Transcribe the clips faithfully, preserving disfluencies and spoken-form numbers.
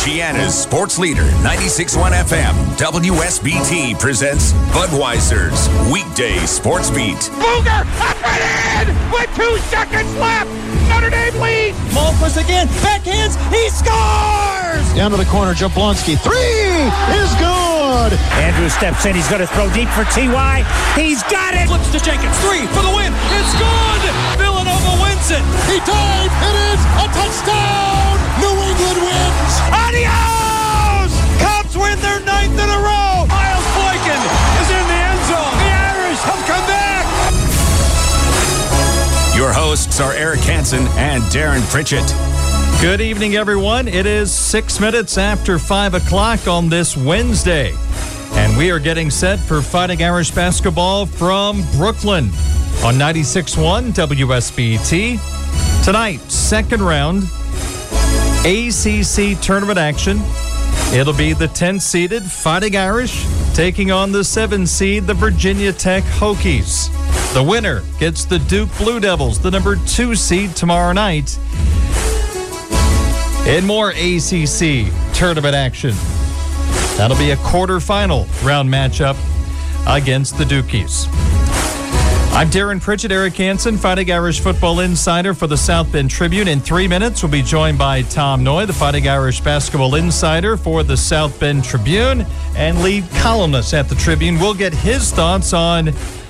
Indiana's sports leader, ninety-six point one F M, W S B T presents Budweiser's Weekday Sports Beat. Booger up and in with two seconds left. Notre Dame leads. Malquist again, backhands, he scores! Down to the corner, Jablonski, three is good! Andrews steps in, he's going to throw deep for T Y. He's got it! Flips to Jenkins, three for the win, it's good! Villanova wins it! He dived, it is a touchdown! New England wins! Adios! Cubs win their ninth in a row! Miles Boykin is in the end zone. The Irish have come back! Your hosts are Eric Hansen and Darren Pritchett. Good evening, everyone. It is six minutes after five o'clock on this Wednesday, and we are getting set for Fighting Irish basketball from Brooklyn on ninety-six point one W S B T. Tonight, second round A C C tournament action. It'll be the ten-seeded Fighting Irish taking on the seven-seed, the Virginia Tech Hokies. The winner gets the Duke Blue Devils, the number two seed, tomorrow night. In more A C C tournament action, that'll be a quarterfinal round matchup against the Dukies. I'm Darren Pritchett, Eric Hansen, Fighting Irish football insider for the South Bend Tribune. In three minutes, we'll be joined by Tom Noy, the Fighting Irish basketball insider for the South Bend Tribune and lead columnist at the Tribune. We'll get his thoughts on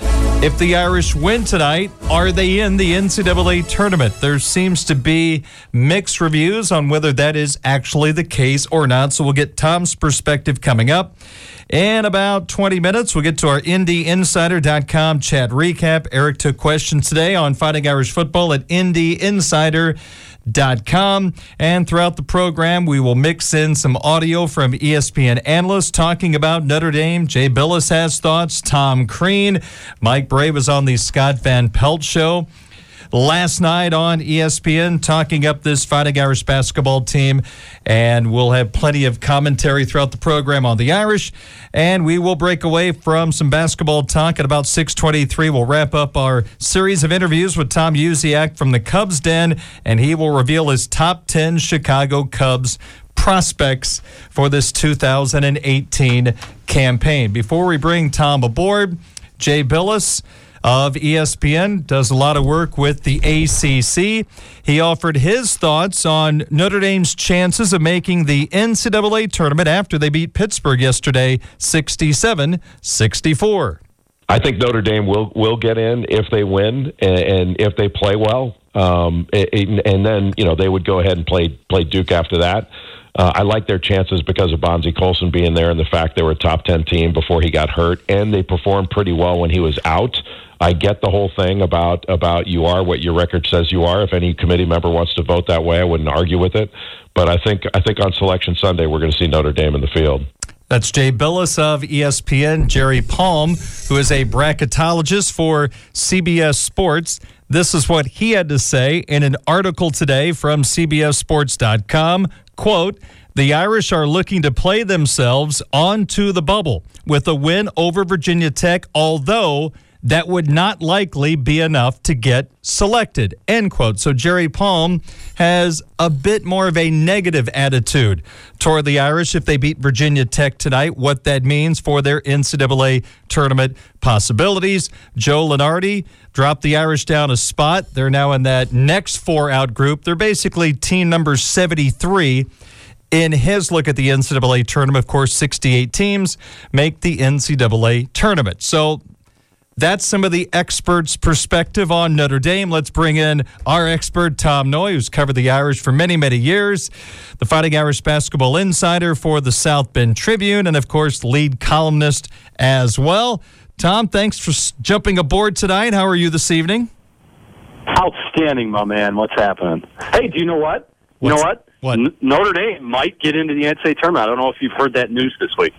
if the Irish win tonight, are they in the N C double A tournament? There seems to be mixed reviews on whether that is actually the case or not, so we'll get Tom's perspective coming up. In about twenty minutes, we'll get to our Indy Insider dot com chat recap. Eric took questions today on Fighting Irish football at Indy Insider dot com. And throughout the program, we will mix in some audio from E S P N analysts talking about Notre Dame. Jay Billis has thoughts. Tom Crean. Mike Bray was on the Scott Van Pelt show last night on E S P N talking up this Fighting Irish basketball team, and we'll have plenty of commentary throughout the program on the Irish, and we will break away from some basketball talk at about six twenty-three. We'll wrap up our series of interviews with Tom Uziak from the Cubs Den, and he will reveal his top ten Chicago Cubs prospects for this two thousand eighteen campaign. Before we bring Tom aboard, Jay Billis of E S P N does a lot of work with the A C C. He offered his thoughts on Notre Dame's chances of making the N C double A tournament after they beat Pittsburgh yesterday sixty-seven sixty-four. I think Notre Dame will will get in if they win and, and if they play well. Um, and, and then, you know, they would go ahead and play play Duke after that. Uh, I like their chances because of Bonzie Colson being there and the fact they were a top ten team before he got hurt, and they performed pretty well when he was out. I get the whole thing about, about you are what your record says you are. If any committee member wants to vote that way, I wouldn't argue with it. But I think I think on Selection Sunday, we're going to see Notre Dame in the field. That's Jay Billis of E S P N. Jerry Palm, who is a bracketologist for C B S Sports. This is what he had to say in an article today from C B S Sports dot com. Quote, "The Irish are looking to play themselves onto the bubble with a win over Virginia Tech, although that would not likely be enough to get selected," end quote. So Jerry Palm has a bit more of a negative attitude toward the Irish if they beat Virginia Tech tonight, what that means for their N C double A tournament possibilities. Joe Lunardi dropped the Irish down a spot. They're now in that next four-out group. They're basically team number seventy-three. In his look at the N C double A tournament, of course, sixty-eight teams make the N C double A tournament. So that's some of the experts' perspective on Notre Dame. Let's bring in our expert, Tom Noy, who's covered the Irish for many, many years, the Fighting Irish basketball insider for the South Bend Tribune, and, of course, lead columnist as well. Tom, thanks for jumping aboard tonight. How are you this evening? Outstanding, my man. What's happening? Hey, do you know what? You What's, know what? What? N- Notre Dame might get into the N C double A tournament. I don't know if you've heard that news this week.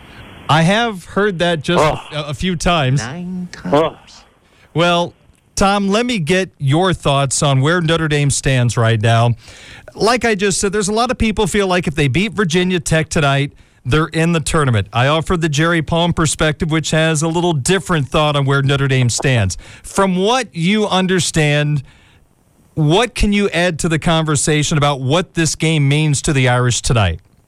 I have heard that just oh. a, a few times. Nine times. Oh. Well, Tom, let me get your thoughts on where Notre Dame stands right now. Like I just said, there's a lot of people feel like if they beat Virginia Tech tonight, they're in the tournament. I offered the Jerry Palm perspective, which has a little different thought on where Notre Dame stands. From what you understand, what can you add to the conversation about what this game means to the Irish tonight?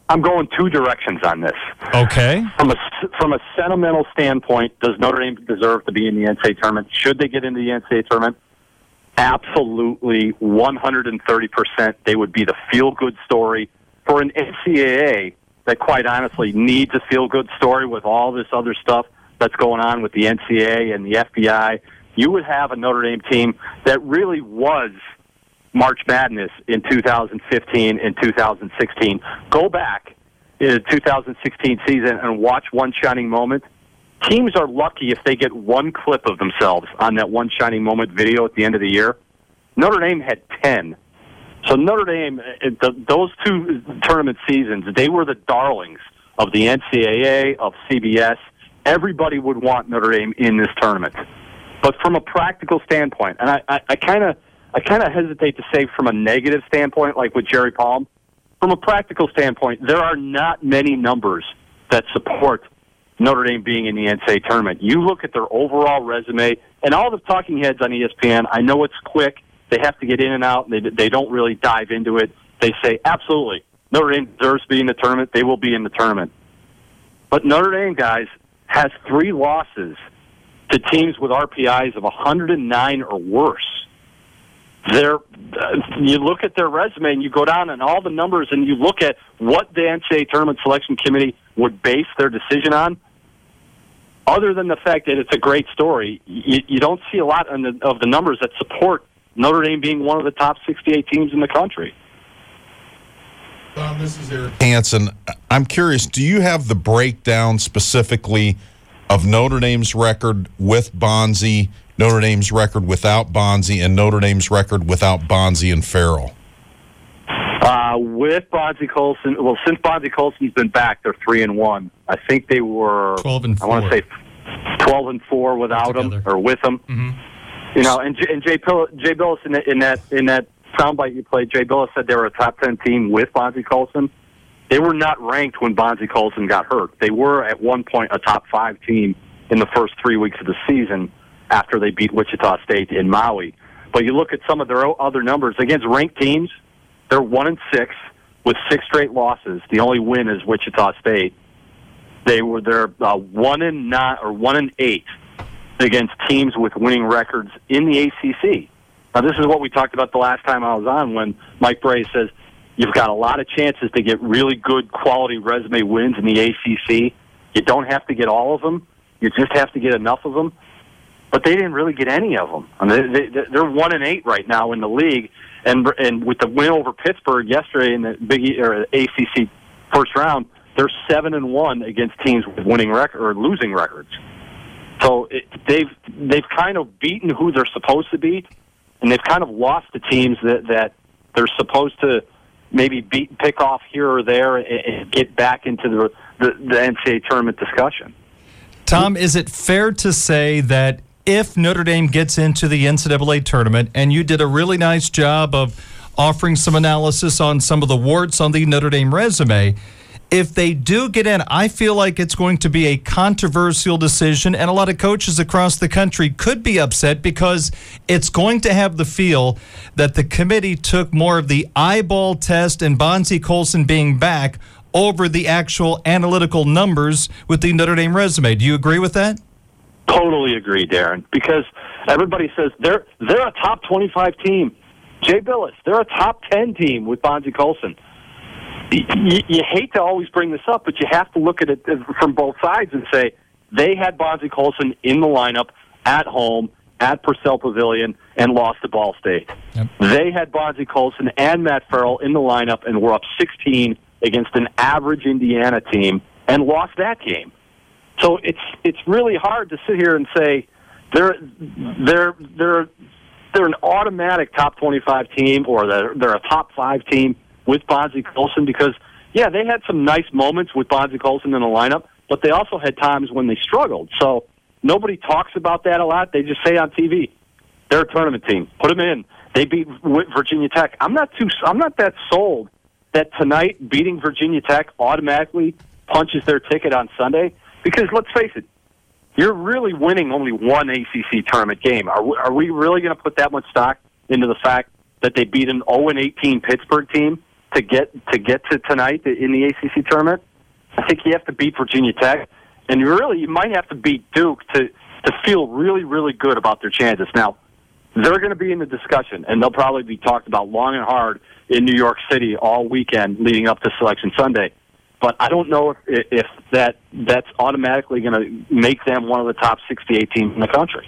I'm going two directions on this. Okay. From a, from a sentimental standpoint, does Notre Dame deserve to be in the N C A A tournament? Should they get into the N C A A tournament? Absolutely, one hundred thirty percent. They would be the feel-good story for an N C A A that, quite honestly, needs a feel-good story with all this other stuff that's going on with the N C A A and the F B I. You would have a Notre Dame team that really was March Madness in two thousand fifteen and two thousand sixteen. Go back in the two thousand sixteen season and watch one shining moment. Teams are lucky if they get one clip of themselves on that one shining moment video at the end of the year. Notre Dame had ten. So Notre Dame, those two tournament seasons, they were the darlings of the N C A A, of C B S. Everybody would want Notre Dame in this tournament. But from a practical standpoint, and I kind of I kind of hesitate to say from a negative standpoint, like with Jerry Palm, from a practical standpoint, there are not many numbers that support Notre Dame being in the N C A A tournament. You look at their overall resume, and all the talking heads on E S P N, I know it's quick. They have to get in and out, and they, they don't really dive into it. They say, absolutely, Notre Dame deserves to be in the tournament. They will be in the tournament. But Notre Dame, guys, has three losses to teams with R P Is of one hundred nine or worse. They're, uh, you look at their resume and you go down and all the numbers and you look at what the N C A A Tournament Selection Committee would base their decision on. Other than the fact that it's a great story, you, you don't see a lot of the, of the numbers that support Notre Dame being one of the top sixty-eight teams in the country. Um, this is Eric Hansen. I'm curious, do you have the breakdown specifically of Notre Dame's record with Bonzie, Notre Dame's record without Bonzie, and Notre Dame's record without Bonzie and Farrell? Uh, with Bonzie Colson, well, since Bonzie Colson's been back, they're three and one. I think they were twelve and four. I want to say twelve and four without him or with him. Mm-hmm. You know, and J- and Jay, Pill- Jay Billis in, the, in that in that soundbite you played, Jay Billis said they were a top ten team with Bonzie Colson. They were not ranked when Bonzie Colson got hurt. They were at one point a top five team in the first three weeks of the season after they beat Wichita State in Maui. But you look at some of their other numbers against ranked teams. They're one and six with six straight losses. The only win is Wichita State. They were they're uh, one and nine or one and eight against teams with winning records in the A C C. Now, this is what we talked about the last time I was on when Mike Bray says you've got a lot of chances to get really good quality resume wins in the A C C. You don't have to get all of them. You just have to get enough of them. But they didn't really get any of them. I mean, they, they, they're one and eight right now in the league, and and with the win over Pittsburgh yesterday in the Big e, or A C C first round, they're seven and one against teams with winning record or losing records. So it, they've they've kind of beaten who they're supposed to beat, and they've kind of lost the teams that, that they're supposed to maybe beat, pick off here or there, and, and get back into the, the the N C A A tournament discussion. Tom, is it fair to say that if Notre Dame gets into the N C A A tournament, and you did a really nice job of offering some analysis on some of the warts on the Notre Dame resume, if they do get in, I feel like it's going to be a controversial decision, and a lot of coaches across the country could be upset because it's going to have the feel that the committee took more of the eyeball test and Bonzie Colson being back over the actual analytical numbers with the Notre Dame resume. Do you agree with that? Totally agree, Darren, because everybody says they're they're a top twenty-five team. Jay Billis, they're a top ten team with Bonzie Colson. You, you hate to always bring this up, but you have to look at it from both sides and say they had Bonzie Colson in the lineup at home at Purcell Pavilion and lost to Ball State. Yep. They had Bonzie Colson and Matt Farrell in the lineup and were up sixteen against an average Indiana team and lost that game. So it's it's really hard to sit here and say they're they're they're they're an automatic top twenty-five team or they're they're a top five team with Bonzie Colson because, yeah, they had some nice moments with Bonzie Colson in the lineup, but they also had times when they struggled. So nobody talks about that a lot. They just say on T V, they're a tournament team. Put them in. They beat Virginia Tech. I'm not too. I'm not that sold that tonight beating Virginia Tech automatically punches their ticket on Sunday because, let's face it, you're really winning only one A C C tournament game. Are we, are we really going to put that much stock into the fact that they beat an oh and eighteen Pittsburgh team to get to get to tonight in the A C C tournament, I think you have to beat Virginia Tech, and really you might have to beat Duke to to feel really, really good about their chances. Now, they're going to be in the discussion, and they'll probably be talked about long and hard in New York City all weekend leading up to Selection Sunday. But I don't know if, if that that's automatically going to make them one of the top sixty-eight teams in the country.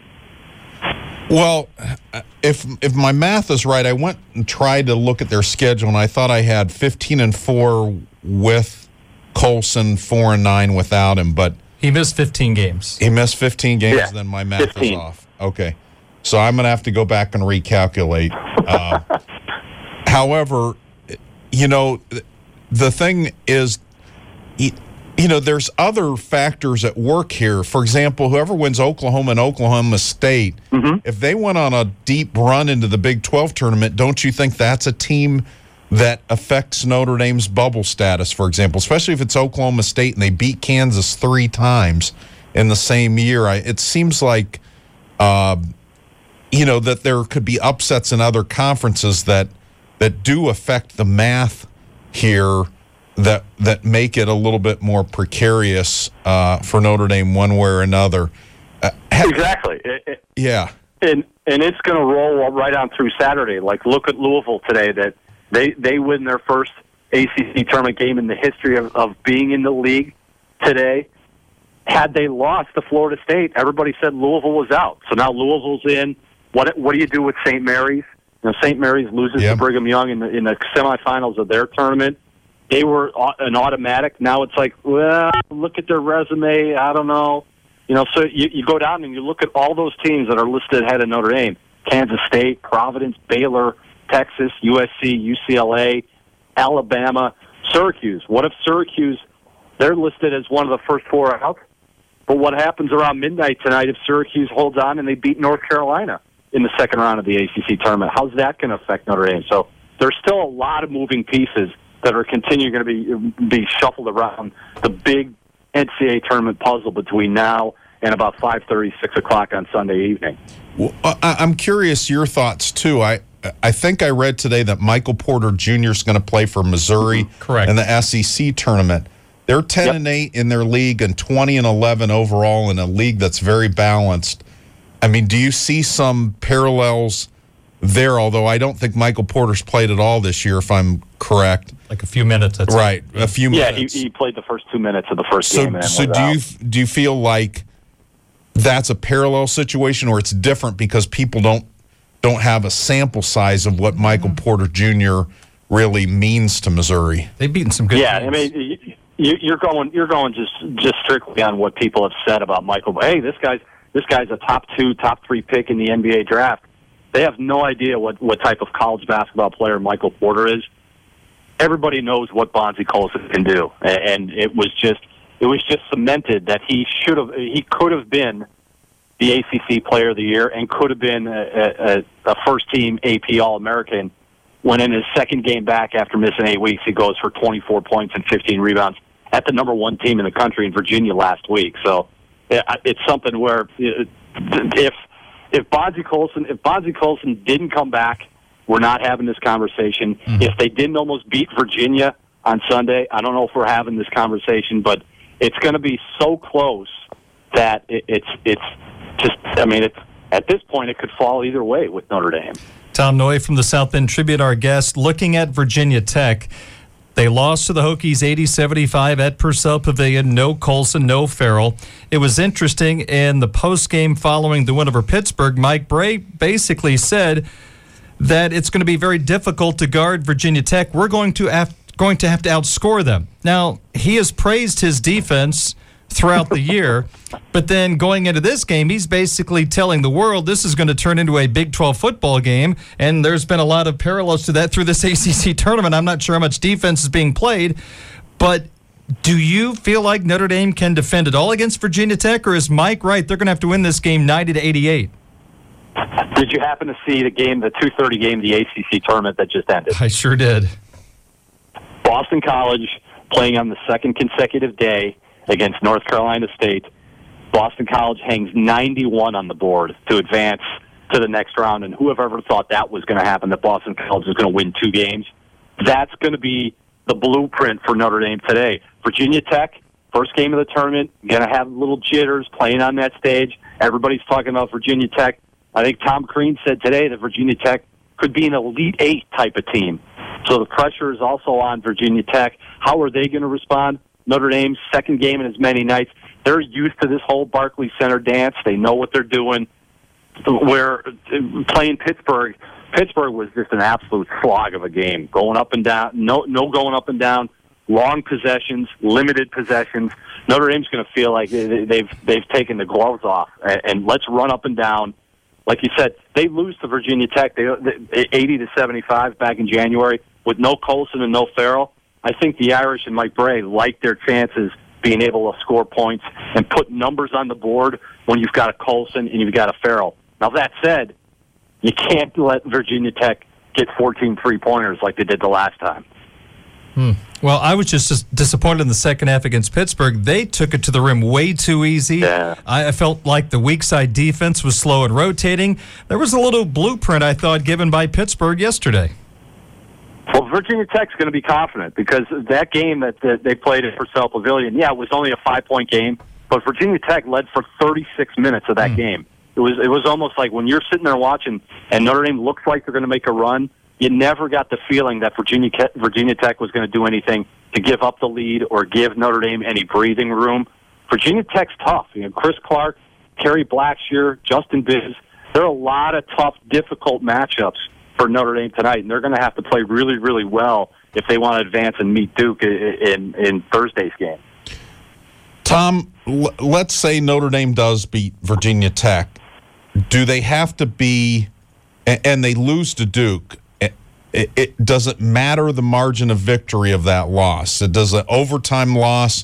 Well, if if my math is right, I went and tried to look at their schedule, and I thought I had fifteen and four with Colson, four and nine without him. But he missed fifteen games. He missed fifteen games. Yeah, then my math fifteen. is off. Okay, so I'm going to have to go back and recalculate. Uh, however, you know, the thing is, you know, there's other factors at work here. For example, whoever wins Oklahoma and Oklahoma State, mm-hmm. if they went on a deep run into the Big twelve tournament, don't you think that's a team that affects Notre Dame's bubble status, for example, especially if it's Oklahoma State and they beat Kansas three times in the same year? I, it seems like, uh, you know, that there could be upsets in other conferences that that do affect the math here, that that make it a little bit more precarious uh, for Notre Dame one way or another. Uh, ha- exactly. It, it, yeah. And and it's going to roll right on through Saturday. Like, look at Louisville today. That they they win their first A C C tournament game in the history of, of being in the league today. Had they lost to Florida State, everybody said Louisville was out. So now Louisville's in. What what do you do with Saint Mary's? You know, Saint Mary's loses yep. to Brigham Young in the in the semifinals of their tournament. They were an automatic. Now it's like, well, look at their resume. I don't know. You know, so you, you go down and you look at all those teams that are listed ahead of Notre Dame: Kansas State, Providence, Baylor, Texas, U S C, U C L A, Alabama, Syracuse. What if Syracuse, they're listed as one of the first four out? But what happens around midnight tonight if Syracuse holds on and they beat North Carolina in the second round of the A C C tournament? How's that going to affect Notre Dame? So there's still a lot of moving pieces that are continuing going to be be shuffled around the big N C double A tournament puzzle between now and about five thirty, six o'clock on Sunday evening. Well, I, I'm curious your thoughts, too. I I think I read today that Michael Porter Junior is going to play for Missouri Correct. in the S E C tournament. They're ten Yep. and eight in their league and twenty and eleven overall in a league that's very balanced. I mean, do you see some parallels there, although I don't think Michael Porter's played at all this year, if I'm correct? Like a few minutes. That's right, it. a few yeah, minutes. Yeah, he, he played the first two minutes of the first so, game. And so do out. you do you feel like that's a parallel situation, or it's different because people don't don't have a sample size of what Michael Porter Junior really means to Missouri? They've beaten some good yeah, teams. I mean, you, you're going you're going just just strictly on what people have said about Michael. Hey, this guy's this guy's a top two, top three pick in the N B A draft. They have no idea what, what type of college basketball player Michael Porter is. Everybody knows what Bonzie Colson can do, and it was just it was just cemented that he should have he could have been the A C C Player of the Year and could have been a, a, a first team A P All American. When in his second game back after missing eight weeks, he goes for twenty-four points and fifteen rebounds at the number one team in the country in Virginia last week. So it's something where if if Bonzie Colson if Bonzie Colson didn't come back, we're not having this conversation. Mm-hmm. If they didn't almost beat Virginia on Sunday, I don't know if we're having this conversation, but it's going to be so close that it, it's it's just, I mean, it's, at this point, it could fall either way with Notre Dame. Tom Noy from the South Bend Tribune, our guest, looking at Virginia Tech. They lost to the Hokies eighty seventy-five at Purcell Pavilion. No Colson, no Farrell. It was interesting in the postgame following the win over Pittsburgh. Mike Bray basically said that it's going to be very difficult to guard Virginia Tech. We're going to have, going to have to outscore them. Now, he has praised his defense throughout the year, but then going into this game, he's basically telling the world this is going to turn into a Big twelve football game, and there's been a lot of parallels to that through this A C C tournament. I'm not sure how much defense is being played, but do you feel like Notre Dame can defend it all against Virginia Tech, or is Mike right? They're going to have to win this game ninety to eighty-eight. Did you happen to see the game, the two thirty game, the A C C tournament that just ended? I sure did. Boston College playing on the second consecutive day against North Carolina State. Boston College hangs ninety-one on the board to advance to the next round, and whoever ever thought that was going to happen, that Boston College was going to win two games. That's going to be the blueprint for Notre Dame today. Virginia Tech, first game of the tournament, going to have little jitters playing on that stage. Everybody's talking about Virginia Tech. I think Tom Crean said today that Virginia Tech could be an Elite Eight type of team. So the pressure is also on Virginia Tech. How are they going to respond? Notre Dame's second game in as many nights. They're used to this whole Barclays Center dance. They know what they're doing. Where playing Pittsburgh, Pittsburgh was just an absolute slog of a game, going up and down. No, no going up and down. Long possessions, limited possessions. Notre Dame's going to feel like they've they've taken the gloves off, and let's run up and down. Like you said, they lose to Virginia Tech, they, they eighty to seventy-five back in January with no Colson and no Farrell. I think the Irish and Mike Bray like their chances being able to score points and put numbers on the board when you've got a Colson and you've got a Farrell. Now, that said, you can't let Virginia Tech get fourteen three-pointers like they did the last time. Hmm. Well, I was just, just disappointed in the second half against Pittsburgh. They took it to the rim way too easy. Yeah. I, I felt like the weak side defense was slow and rotating. There was a little blueprint, I thought, given by Pittsburgh yesterday. Well, Virginia Tech's going to be confident because that game that, that they played at Purcell Pavilion, yeah, it was only a five-point game, but Virginia Tech led for thirty-six minutes of that mm. game. It was it was almost like when you're sitting there watching and Notre Dame looks like they're going to make a run, you never got the feeling that Virginia Virginia Tech was going to do anything to give up the lead or give Notre Dame any breathing room. Virginia Tech's tough. You know, Chris Clark, Kerry Blackshear, Justin Biz. There are a lot of tough, difficult matchups for Notre Dame tonight, and they're going to have to play really, really well if they want to advance and meet Duke in, in, in Thursday's game. Tom, l- let's say Notre Dame does beat Virginia Tech. Do they have to be, and, and they lose to Duke, it, it, it does it matter the margin of victory of that loss? It, does an overtime loss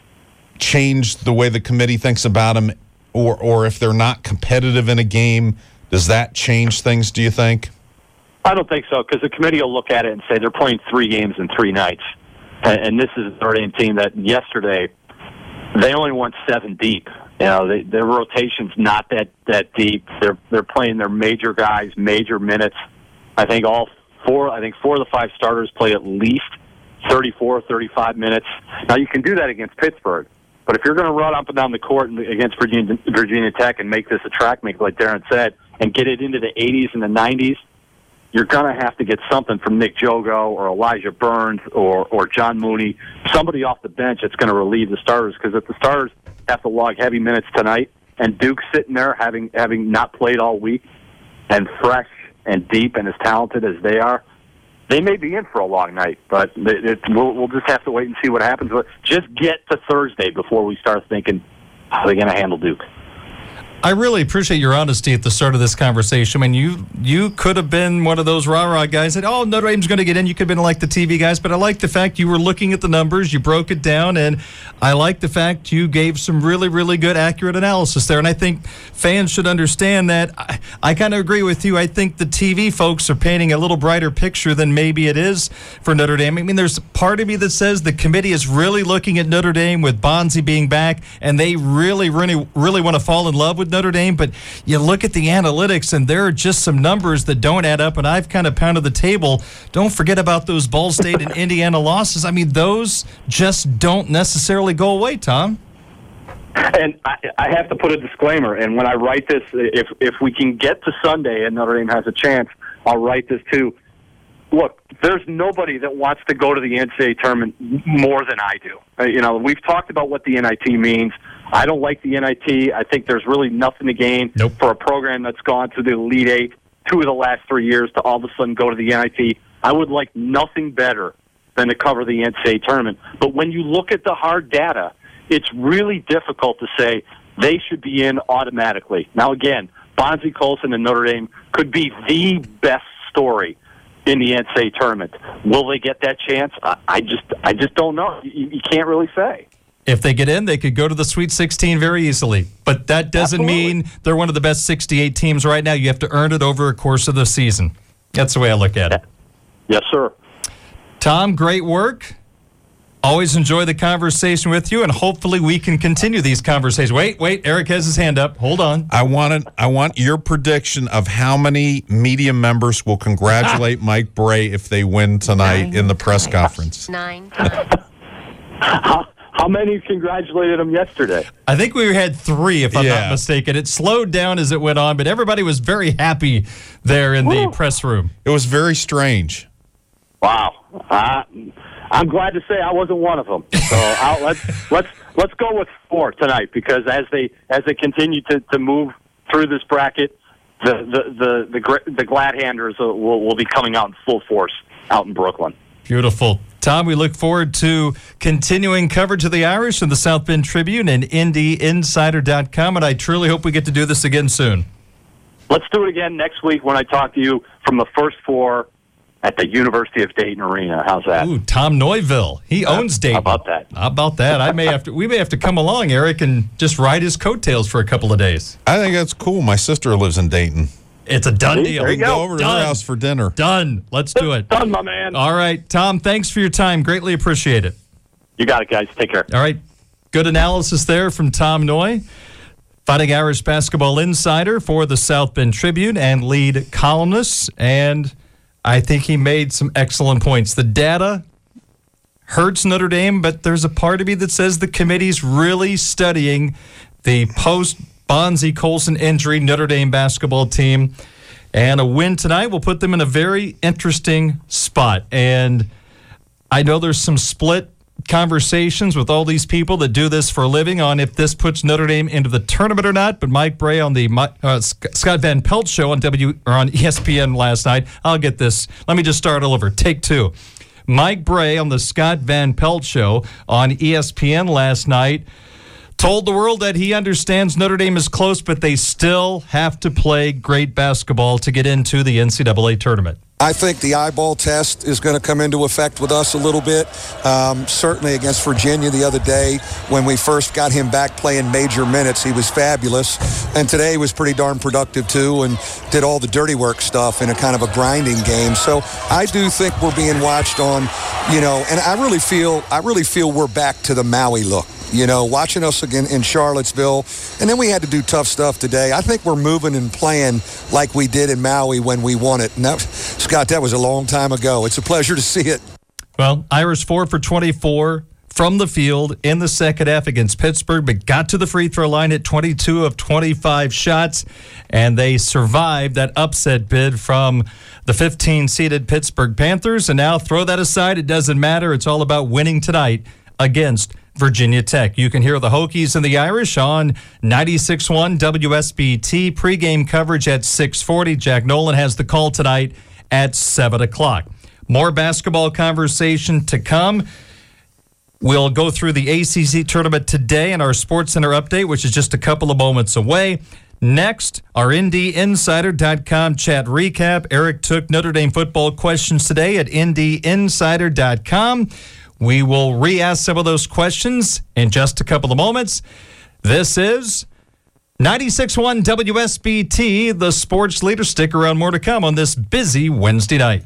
change the way the committee thinks about them, or or if they're not competitive in a game, does that change things, do you think? I don't think so, because the committee will look at it and say they're playing three games in three nights. And, and this is a Notre Dame team that yesterday, they only went seven deep. You know, they, their rotation's not that, that deep. They're they're playing their major guys, major minutes. I think all four, I think four of the five starters play at least thirty-four, thirty-five minutes. Now, you can do that against Pittsburgh, but if you're going to run up and down the court against Virginia, Virginia Tech and make this a track meet, like Darren said, and get it into the eighties and the nineties, you're going to have to get something from Nick Jogo or Elijah Burns or, or John Mooney, somebody off the bench that's going to relieve the starters. Because if the starters have to log heavy minutes tonight and Duke's sitting there having having not played all week and fresh and deep and as talented as they are, they may be in for a long night. But it, it, we'll, we'll just have to wait and see what happens. But just get to Thursday before we start thinking, how are they going to handle Duke? I really appreciate your honesty at the start of this conversation. I mean, you you could have been one of those rah-rah guys that, oh, Notre Dame's going to get in. You could have been like the T V guys, but I like the fact you were looking at the numbers, you broke it down, and I like the fact you gave some really, really good, accurate analysis there. And I think fans should understand that. I, I kind of agree with you. I think the T V folks are painting a little brighter picture than maybe it is for Notre Dame. I mean, there's part of me that says the committee is really looking at Notre Dame with Bonzi being back, and they really, really, really want to fall in love with Notre Dame, but you look at the analytics and there are just some numbers that don't add up, and I've kind of pounded the table. Don't forget about those Ball State and Indiana losses. I mean, those just don't necessarily go away, Tom. And I, I have to put a disclaimer, and when I write this, if if we can get to Sunday and Notre Dame has a chance, I'll write this too. Look, there's nobody that wants to go to the N C double A tournament more than I do. Uh, you know, we've talked about what the N I T means. I don't like the N I T. I think there's really nothing to gain nope. for a program that's gone to the Elite Eight two of the last three years to all of a sudden go to the N I T. I would like nothing better than to cover the N C double A tournament. But when you look at the hard data, it's really difficult to say they should be in automatically. Now, again, Bonzi Colson and Notre Dame could be the best story in the N C double A tournament. Will they get that chance? I, I just I just don't know. You, you can't really say. If they get in, they could go to the Sweet sixteen very easily. But that doesn't Absolutely. mean they're one of the best sixty-eight teams right now. You have to earn it over a course of the season. That's the way I look at it. Yes, sir. Tom, great work. Always enjoy the conversation with you, and hopefully we can continue these conversations. Wait, wait, Eric has his hand up. Hold on. I want it, I want your prediction of how many media members will congratulate Mike Bray if they win tonight Nine in the press times. conference. Nine times. How, how many congratulated him yesterday? I think we had three, if I'm Yeah. not mistaken. It slowed down as it went on, but everybody was very happy there in Woo. the press room. It was very strange. Wow. Uh, I'm glad to say I wasn't one of them. So I'll, let's let's let's go with four tonight, because as they as they continue to, to move through this bracket, the the the the, gr- the glad handers will will be coming out in full force out in Brooklyn. Beautiful. Tom, we look forward to continuing coverage of the Irish in the South Bend Tribune and Indy Insider dot com, and I truly hope we get to do this again soon. Let's do it again next week when I talk to you from the first four at the University of Dayton Arena. How's that? Ooh, Tom Neuville. He owns Dayton. How about that? How about that? I may have to. We may have to come along, Eric, and just ride his coattails for a couple of days. I think that's cool. My sister lives in Dayton. It's a done deal. There you We can go. go over to Done. her house for dinner. Done. Let's do it. Done, my man. All right, Tom, thanks for your time. Greatly appreciate it. You got it, guys. Take care. All right. Good analysis there from Tom Noy, Fighting Irish basketball insider for the South Bend Tribune and lead columnist. And I think he made some excellent points. The data hurts Notre Dame, but there's a part of me that says the committee's really studying the post-Bonzie Colson injury Notre Dame basketball team. And a win tonight will put them in a very interesting spot. And I know there's some split conversations with all these people that do this for a living on if this puts Notre Dame into the tournament or not. But Mike Bray on the uh, Scott Van Pelt show on W or on E S P N last night. I'll get this. Let me just start all over. Take two. Mike Bray on the Scott Van Pelt show on E S P N last night told the world that he understands Notre Dame is close, but they still have to play great basketball to get into the N C double A tournament. I think the eyeball test is going to come into effect with us a little bit. Um, certainly against Virginia the other day, when we first got him back playing major minutes, he was fabulous. And today was pretty darn productive too, and did all the dirty work stuff in a kind of a grinding game. So I do think we're being watched on, you know, and I really feel, I really feel we're back to the Maui look. You know, watching us again in Charlottesville, and then we had to do tough stuff today. I think we're moving and playing like we did in Maui when we won it. And that, Scott, that was a long time ago. It's a pleasure to see it. Well, Irish four for twenty-four from the field in the second half against Pittsburgh, but got to the free throw line at twenty-two of twenty-five shots, and they survived that upset bid from the fifteen-seeded Pittsburgh Panthers. And now throw that aside. It doesn't matter. It's all about winning tonight against Virginia Tech. You can hear the Hokies and the Irish on ninety-six point one W S B T. Pre-game coverage at six forty. Jack Nolan has the call tonight at seven o'clock. More basketball conversation to come. We'll go through the A C C tournament today in our Sports Center update, which is just a couple of moments away. Next, our Indy Insider dot com chat recap. Eric took Notre Dame football questions today at Indy Insider dot com. We will re-ask some of those questions in just a couple of moments. This is ninety-six point one W S B T, the sports leader. Stick around, more to come on this busy Wednesday night.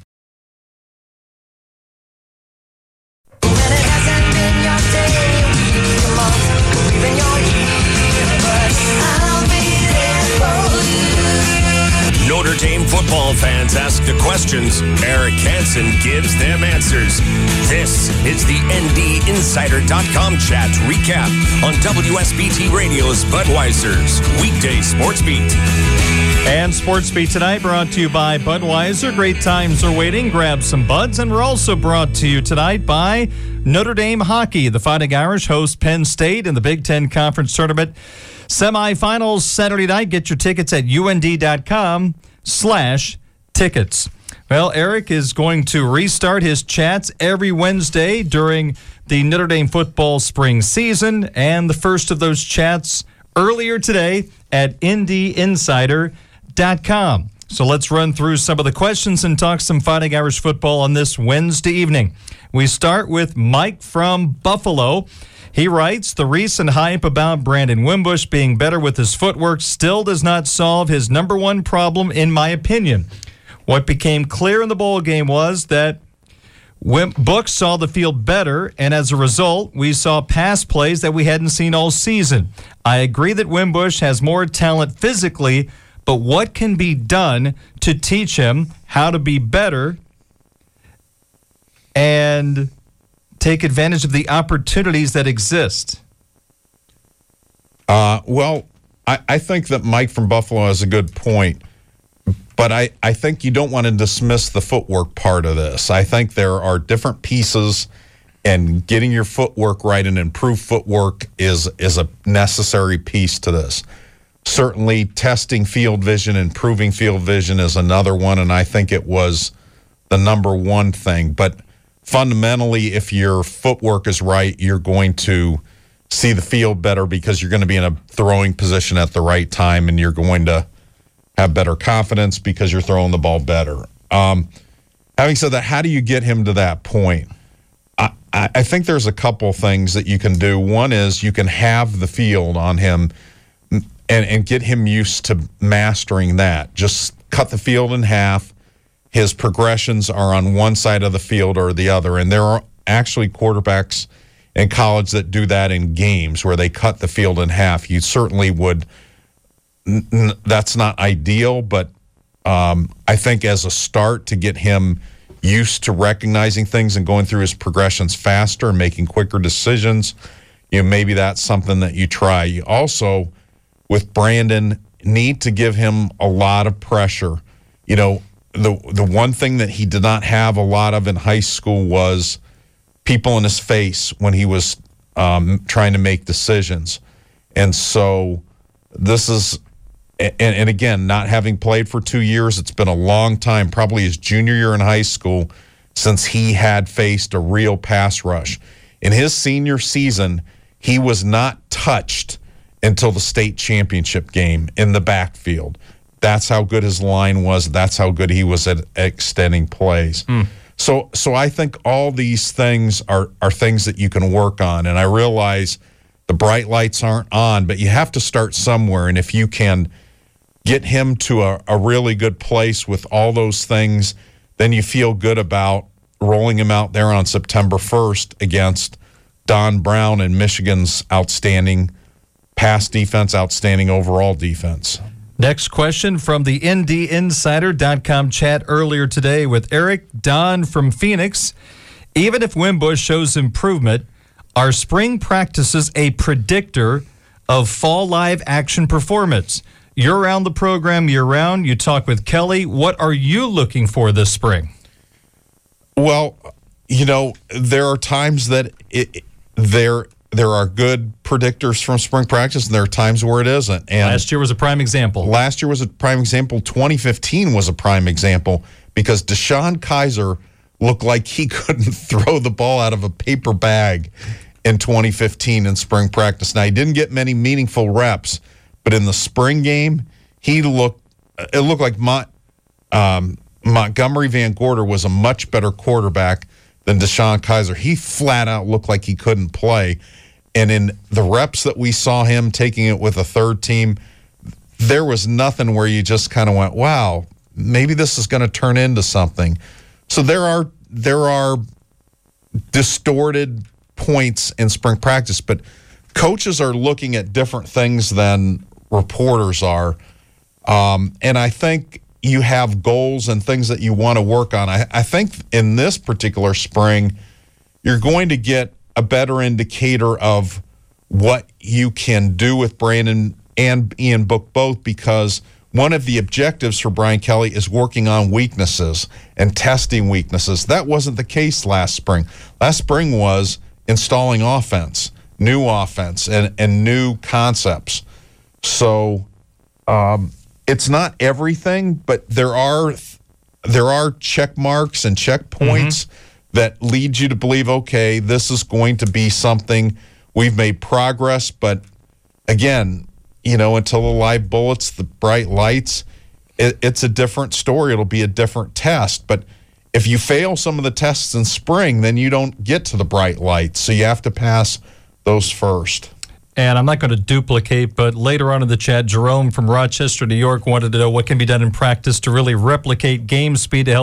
Notre Dame football fans ask the questions. Eric Hansen gives them answers. This is the N D Insider dot com chat recap on W S B T Radio's Budweiser's Weekday Sports Beat. And Sports Beat tonight brought to you by Budweiser. Great times are waiting. Grab some buds. And we're also brought to you tonight by Notre Dame Hockey. The Fighting Irish host Penn State in the Big Ten Conference Tournament semifinals Saturday night. Get your tickets at U N D dot com slash tickets. Well, Eric is going to restart his chats every Wednesday during the Notre Dame football spring season. And the first of those chats earlier today at Indy Insider dot com. So let's run through some of the questions and talk some Fighting Irish football on this Wednesday evening. We start with Mike from Buffalo. He writes, the recent hype about Brandon Wimbush being better with his footwork still does not solve his number one problem, in my opinion. What became clear in the bowl game was that Wimp Book saw the field better, and as a result, we saw pass plays that we hadn't seen all season. I agree that Wimbush has more talent physically, but what can be done to teach him how to be better and take advantage of the opportunities that exist? Uh, well, I, I think that Mike from Buffalo has a good point. But I, I think you don't want to dismiss the footwork part of this. I think there are different pieces, and getting your footwork right and improved footwork is, is a necessary piece to this. Certainly, testing field vision, improving field vision is another one, and I think it was the number one thing. But fundamentally, if your footwork is right, you're going to see the field better because you're going to be in a throwing position at the right time, and you're going to have better confidence because you're throwing the ball better. Um, having said that, how do you get him to that point? I, I, I think there's a couple things that you can do. One is you can have the field on him and, and get him used to mastering that. Just cut the field in half. His progressions are on one side of the field or the other. And there are actually quarterbacks in college that do that in games where they cut the field in half. You certainly would... That's not ideal, but um, I think as a start to get him used to recognizing things and going through his progressions faster and making quicker decisions, you know, maybe that's something that you try. You also, with Brandon, need to give him a lot of pressure. You know, the the one thing that he did not have a lot of in high school was people in his face when he was um, trying to make decisions. And so this is... And, and again, not having played for two years, it's been a long time, probably his junior year in high school, since he had faced a real pass rush. In his senior season, he was not touched until the state championship game in the backfield. That's how good his line was. That's how good he was at extending plays. Mm. So so I think all these things are, are things that you can work on. And I realize the bright lights aren't on, but you have to start somewhere. And if you can get him to a, a really good place with all those things, then you feel good about rolling him out there on September first against Don Brown and Michigan's outstanding pass defense, outstanding overall defense. Next question from the N D Insider dot com chat earlier today with Eric Don from Phoenix. Even if Wimbush shows improvement, are spring practices a predictor of fall live action performance? You're around the program year-round. You talk with Kelly. What are you looking for this spring? Well, you know, there are times that it, there there are good predictors from spring practice, and there are times where it isn't. And last year was a prime example. Last year was a prime example. twenty fifteen was a prime example because DeShone Kizer looked like he couldn't throw the ball out of a paper bag in twenty fifteen in spring practice. Now, he didn't get many meaningful reps, but in the spring game, he looked. It looked like Mont, um, Montgomery Van Gorder was a much better quarterback than DeShone Kizer. He flat out looked like he couldn't play, and in the reps that we saw him taking it with a third team, there was nothing where you just kind of went, "Wow, maybe this is going to turn into something." So there are there are distorted points in spring practice, but coaches are looking at different things than reporters are. Um, and I think you have goals and things that you want to work on. I, I think in this particular spring, you're going to get a better indicator of what you can do with Brandon and Ian Book both, because one of the objectives for Brian Kelly is working on weaknesses and testing weaknesses. That wasn't the case last spring. Last spring was installing offense, new offense, and, and new concepts. So um, it's not everything, but there are there are check marks and checkpoints mm-hmm. that lead you to believe, okay, this is going to be something. We've made progress, but again, you know, until the live bullets, the bright lights, it, it's a different story. It'll be a different test. But if you fail some of the tests in spring, then you don't get to the bright lights. So you have to pass those first. And I'm not going to duplicate, but later on in the chat, Jerome from Rochester, New York, wanted to know what can be done in practice to really replicate game speed to help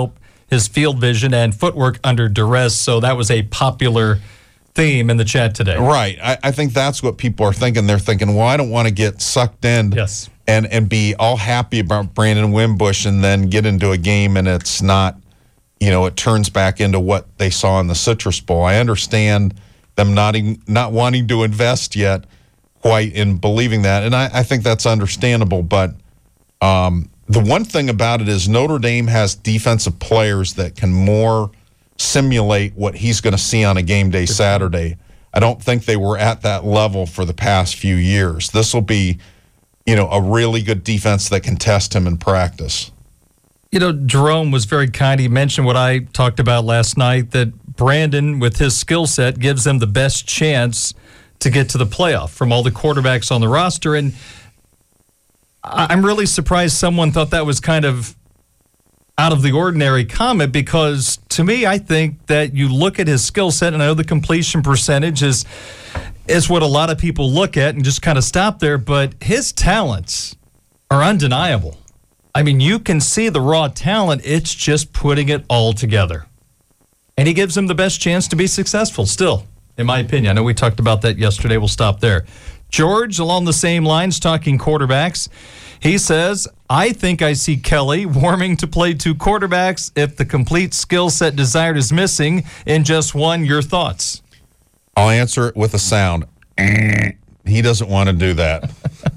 his field vision and footwork under duress. So that was a popular theme in the chat today. Right. I, I think that's what people are thinking. They're thinking, well, I don't want to get sucked in yes. and, and be all happy about Brandon Wimbush and then get into a game and it's not, you know, it turns back into what they saw in the Citrus Bowl. I understand them not, even, not wanting to invest yet quite in believing that, and I, I think that's understandable. But um, the one thing about it is Notre Dame has defensive players that can more simulate what he's going to see on a game day Saturday. I don't think they were at that level for the past few years. This will be, you know, a really good defense that can test him in practice. You know, Jerome was very kind. He mentioned what I talked about last night, that Brandon, with his skill set, gives them the best chance to get to the playoff from all the quarterbacks on the roster. And I'm really surprised someone thought that was kind of out of the ordinary comment, because to me, I think that you look at his skill set, and I know the completion percentage is, is what a lot of people look at and just kind of stop there, but his talents are undeniable. I mean, you can see the raw talent. It's just putting it all together. And he gives them the best chance to be successful still, in my opinion. I know we talked about that yesterday. We'll stop there. George, along the same lines, talking quarterbacks. He says, I think I see Kelly warming to play two quarterbacks if the complete skill set desired is missing in just one. Your thoughts? I'll answer it with a sound. He doesn't want to do that.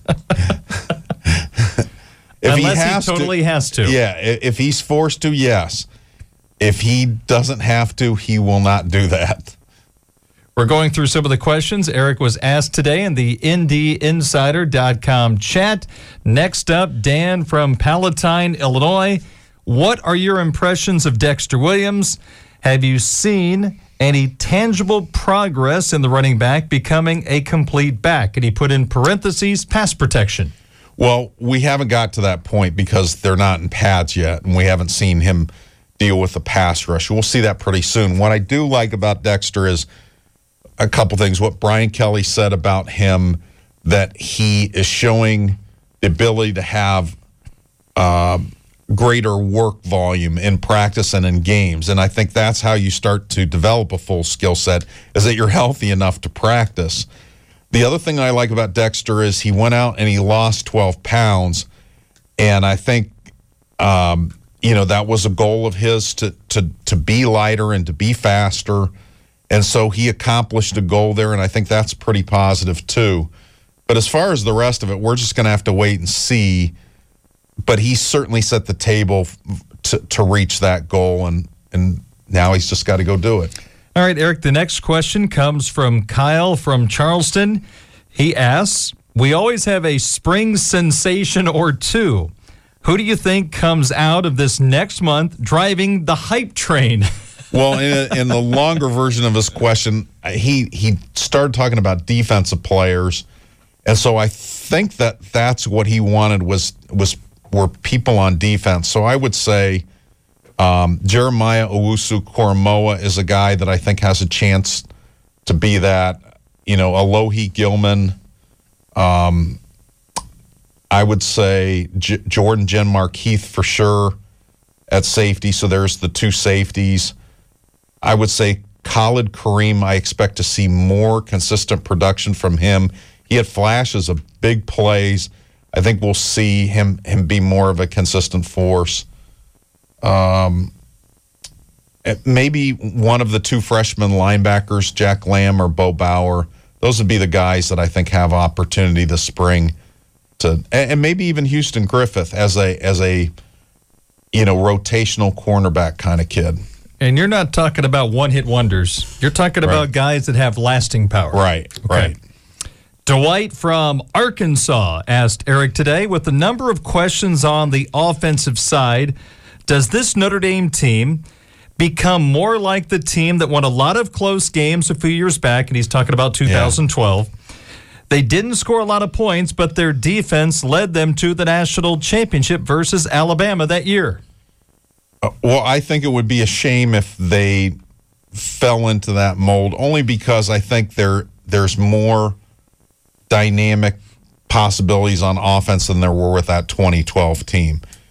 If Unless he, has he totally to, has to. Yeah, if he's forced to, yes. If he doesn't have to, he will not do that. We're going through some of the questions Eric was asked today in the N D Insider dot com chat. Next up, Dan from Palatine, Illinois. What are your impressions of Dexter Williams? Have you seen any tangible progress in the running back becoming a complete back? And he put in parentheses, pass protection. Well, we haven't got to that point because they're not in pads yet, and we haven't seen him deal with the pass rush. We'll see that pretty soon. What I do like about Dexter is a couple things. What Brian Kelly said about him, that he is showing the ability to have uh, greater work volume in practice and in games. And I think that's how you start to develop a full skill set, is that you're healthy enough to practice. The other thing I like about Dexter is he went out and he lost twelve pounds. And I think, um, you know, that was a goal of his to, to, to be lighter and to be faster. And so he accomplished a goal there, and I think that's pretty positive too. But as far as the rest of it, we're just going to have to wait and see. But he certainly set the table to, to reach that goal, and, and now he's just got to go do it. All right, Eric, the next question comes from Kyle from Charleston. He asks, we always have a spring sensation or two. Who do you think comes out of this next month driving the hype train? Well, in, in the longer version of his question, he he started talking about defensive players, and so I think that that's what he wanted was was were people on defense. So I would say um, Jeremiah Owusu-Koramoah is a guy that I think has a chance to be that. You know, Alohi Gilman. Um, I would say J- Jordan Genmark-Heath for sure at safety. So there's the two safeties. I would say Khalid Kareem, I expect to see more consistent production from him. He had flashes of big plays. I think we'll see him him be more of a consistent force. Um, maybe one of the two freshman linebackers, Jack Lamb or Bo Bauer. Those would be the guys that I think have opportunity this spring to, and maybe even Houston Griffith as a as a you know rotational cornerback kind of kid. And you're not talking about one-hit wonders. You're talking about Right. guys that have lasting power. Right, Okay. right. Dwight from Arkansas asked Eric today, with the number of questions on the offensive side, does this Notre Dame team become more like the team that won a lot of close games a few years back? And he's talking about two thousand twelve. Yeah. They didn't score a lot of points, but their defense led them to the national championship versus Alabama that year. Uh, well, I think it would be a shame if they fell into that mold, only because I think there there's more dynamic possibilities on offense than there were with that twenty twelve team.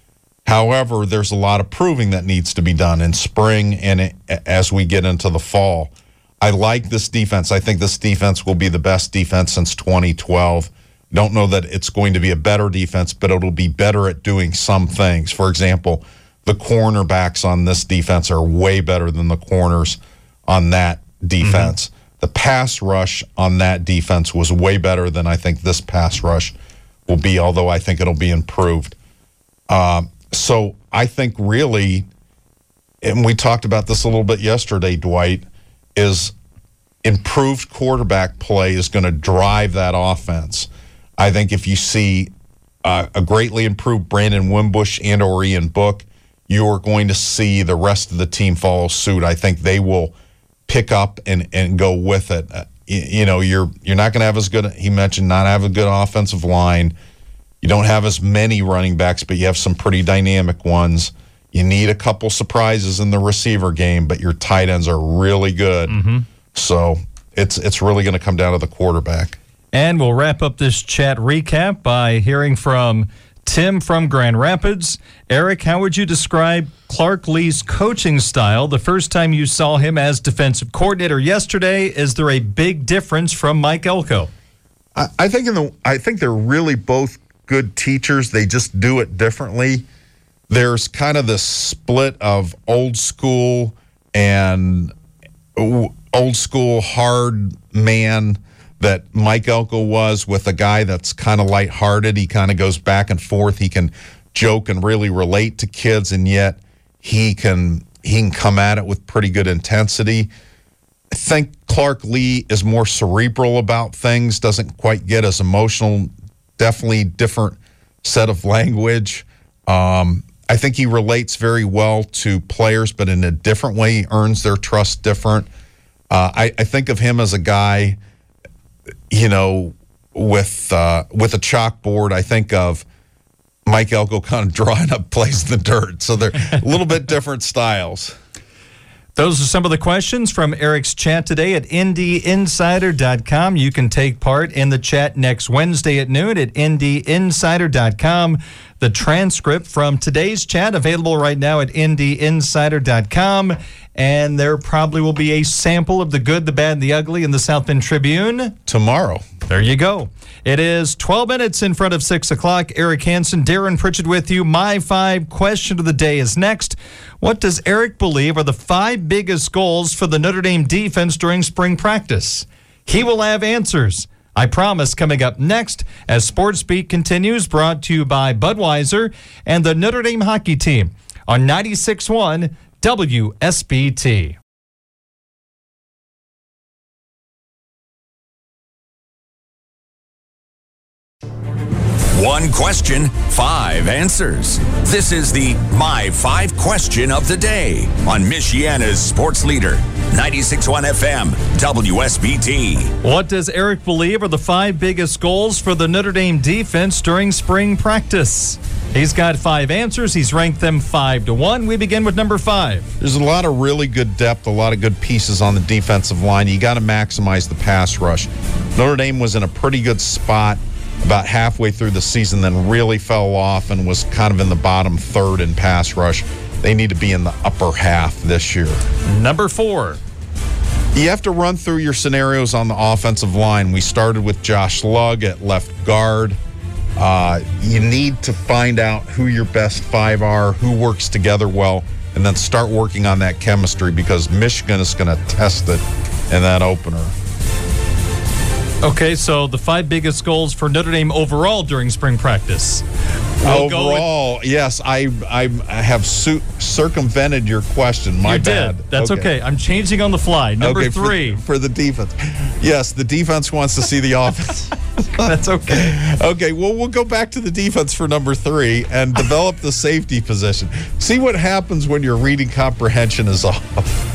However, there's a lot of proving that needs to be done in spring and it, as we get into the fall. I like this defense. I think this defense will be the best defense since twenty twelve. Don't know that it's going to be a better defense, but it'll be better at doing some things. For example, the cornerbacks on this defense are way better than the corners on that defense. Mm-hmm. The pass rush on that defense was way better than I think this pass rush will be, although I think it'll be improved. Um, so I think really, and we talked about this a little bit yesterday, Dwight, is improved quarterback play is going to drive that offense. I think if you see uh, a greatly improved Brandon Wimbush and or Ian Book, you are going to see the rest of the team follow suit. I think they will pick up and, and go with it. Uh, you, you know, you're you're not going to have as good, he mentioned, not have a good offensive line. You don't have as many running backs, but you have some pretty dynamic ones. You need a couple surprises in the receiver game, but your tight ends are really good. Mm-hmm. So it's it's really going to come down to the quarterback. And we'll wrap up this chat recap by hearing from Tim from Grand Rapids. Eric, how would you describe Clark Lea's coaching style the first time you saw him as defensive coordinator yesterday? Is there a big difference from Mike Elko? I, I think in the I think they're really both good teachers. They just do it differently. There's kind of this split of old school and old school hard man that Mike Elko was, with a guy that's kind of lighthearted. He kind of goes back and forth. He can joke and really relate to kids, and yet he can he can come at it with pretty good intensity. I think Clark Lea is more cerebral about things, doesn't quite get as emotional, definitely different set of language. Um, I think he relates very well to players, but in a different way. He earns their trust different. Uh, I, I think of him as a guy, you know, with uh, with a chalkboard. I think of Mike Elko kind of drawing up plays in the dirt. So they're a little bit different styles. Those are some of the questions from Eric's chat today at Indy Insider dot com. You can take part in the chat next Wednesday at noon at Indy Insider dot com. The transcript from today's chat available right now at Indy Insider dot com. And there probably will be a sample of the good, the bad, and the ugly in the South Bend Tribune tomorrow. There you go. It is twelve minutes in front of six o'clock. Eric Hansen, Darren Pritchett with you. My five question of the day is next. What does Eric believe are the five biggest goals for the Notre Dame defense during spring practice? He will have answers, I promise, coming up next as Sports Beat continues, brought to you by Budweiser and the Notre Dame hockey team on ninety-six point one W S B T. One question, five answers. This is the My Five Question of the Day on Michiana's Sports Leader, ninety-six point one F M, W S B T. What does Eric believe are the five biggest goals for the Notre Dame defense during spring practice? He's got five answers. He's ranked them five to one. We begin with number five. There's a lot of really good depth, a lot of good pieces on the defensive line. You got to maximize the pass rush. Notre Dame was in a pretty good spot about halfway through the season, then really fell off and was kind of in the bottom third in pass rush. They need to be in the upper half this year. Number four. You have to run through your scenarios on the offensive line. We started with Josh Lugg at left guard. Uh, you need to find out who your best five are, who works together well, and then start working on that chemistry, because Michigan is going to test it in that opener. Okay, so the five biggest goals for Notre Dame overall during spring practice. We'll overall, with, yes, I I have su- circumvented your question. My you bad. Did. That's okay. okay. I'm changing on the fly. Number okay, three. For, for the defense. Yes, the defense wants to see the offense. That's okay. Okay, well, we'll go back to the defense for number three and develop the safety position. See what happens when your reading comprehension is off.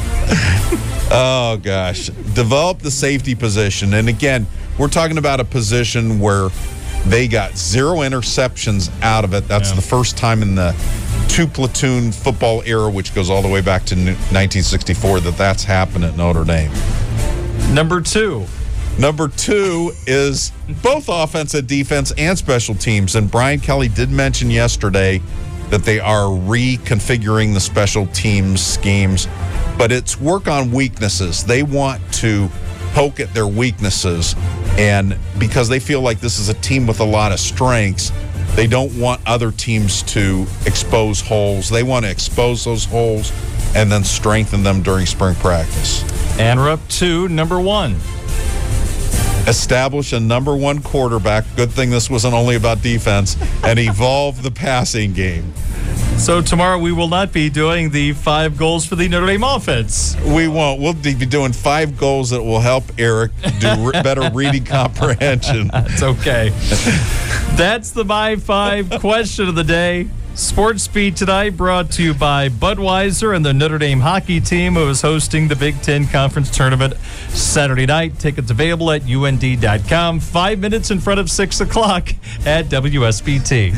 Oh, gosh. Develop the safety position. And again, we're talking about a position where they got zero interceptions out of it. That's yeah. the first time in the two-platoon football era, which goes all the way back to nineteen sixty-four, that that's happened at Notre Dame. Number two. Number two is both offense and defense and special teams. And Brian Kelly did mention yesterday that they are reconfiguring the special teams schemes, but it's work on weaknesses. They want to poke at their weaknesses, and because they feel like this is a team with a lot of strengths, they don't want other teams to expose holes. They want to expose those holes and then strengthen them during spring practice. And we're up to number one. Establish a number one quarterback. Good thing this wasn't only about defense. And evolve the passing game. So tomorrow we will not be doing the five goals for the Notre Dame offense. We won't. We'll be doing five goals that will help Eric do re- better reading comprehension. That's okay. That's the My Five question of the day. Sports Beat tonight brought to you by Budweiser and the Notre Dame hockey team, who is hosting the Big Ten Conference Tournament Saturday night. Tickets available at U N D dot com. Five minutes in front of six o'clock at W S B T.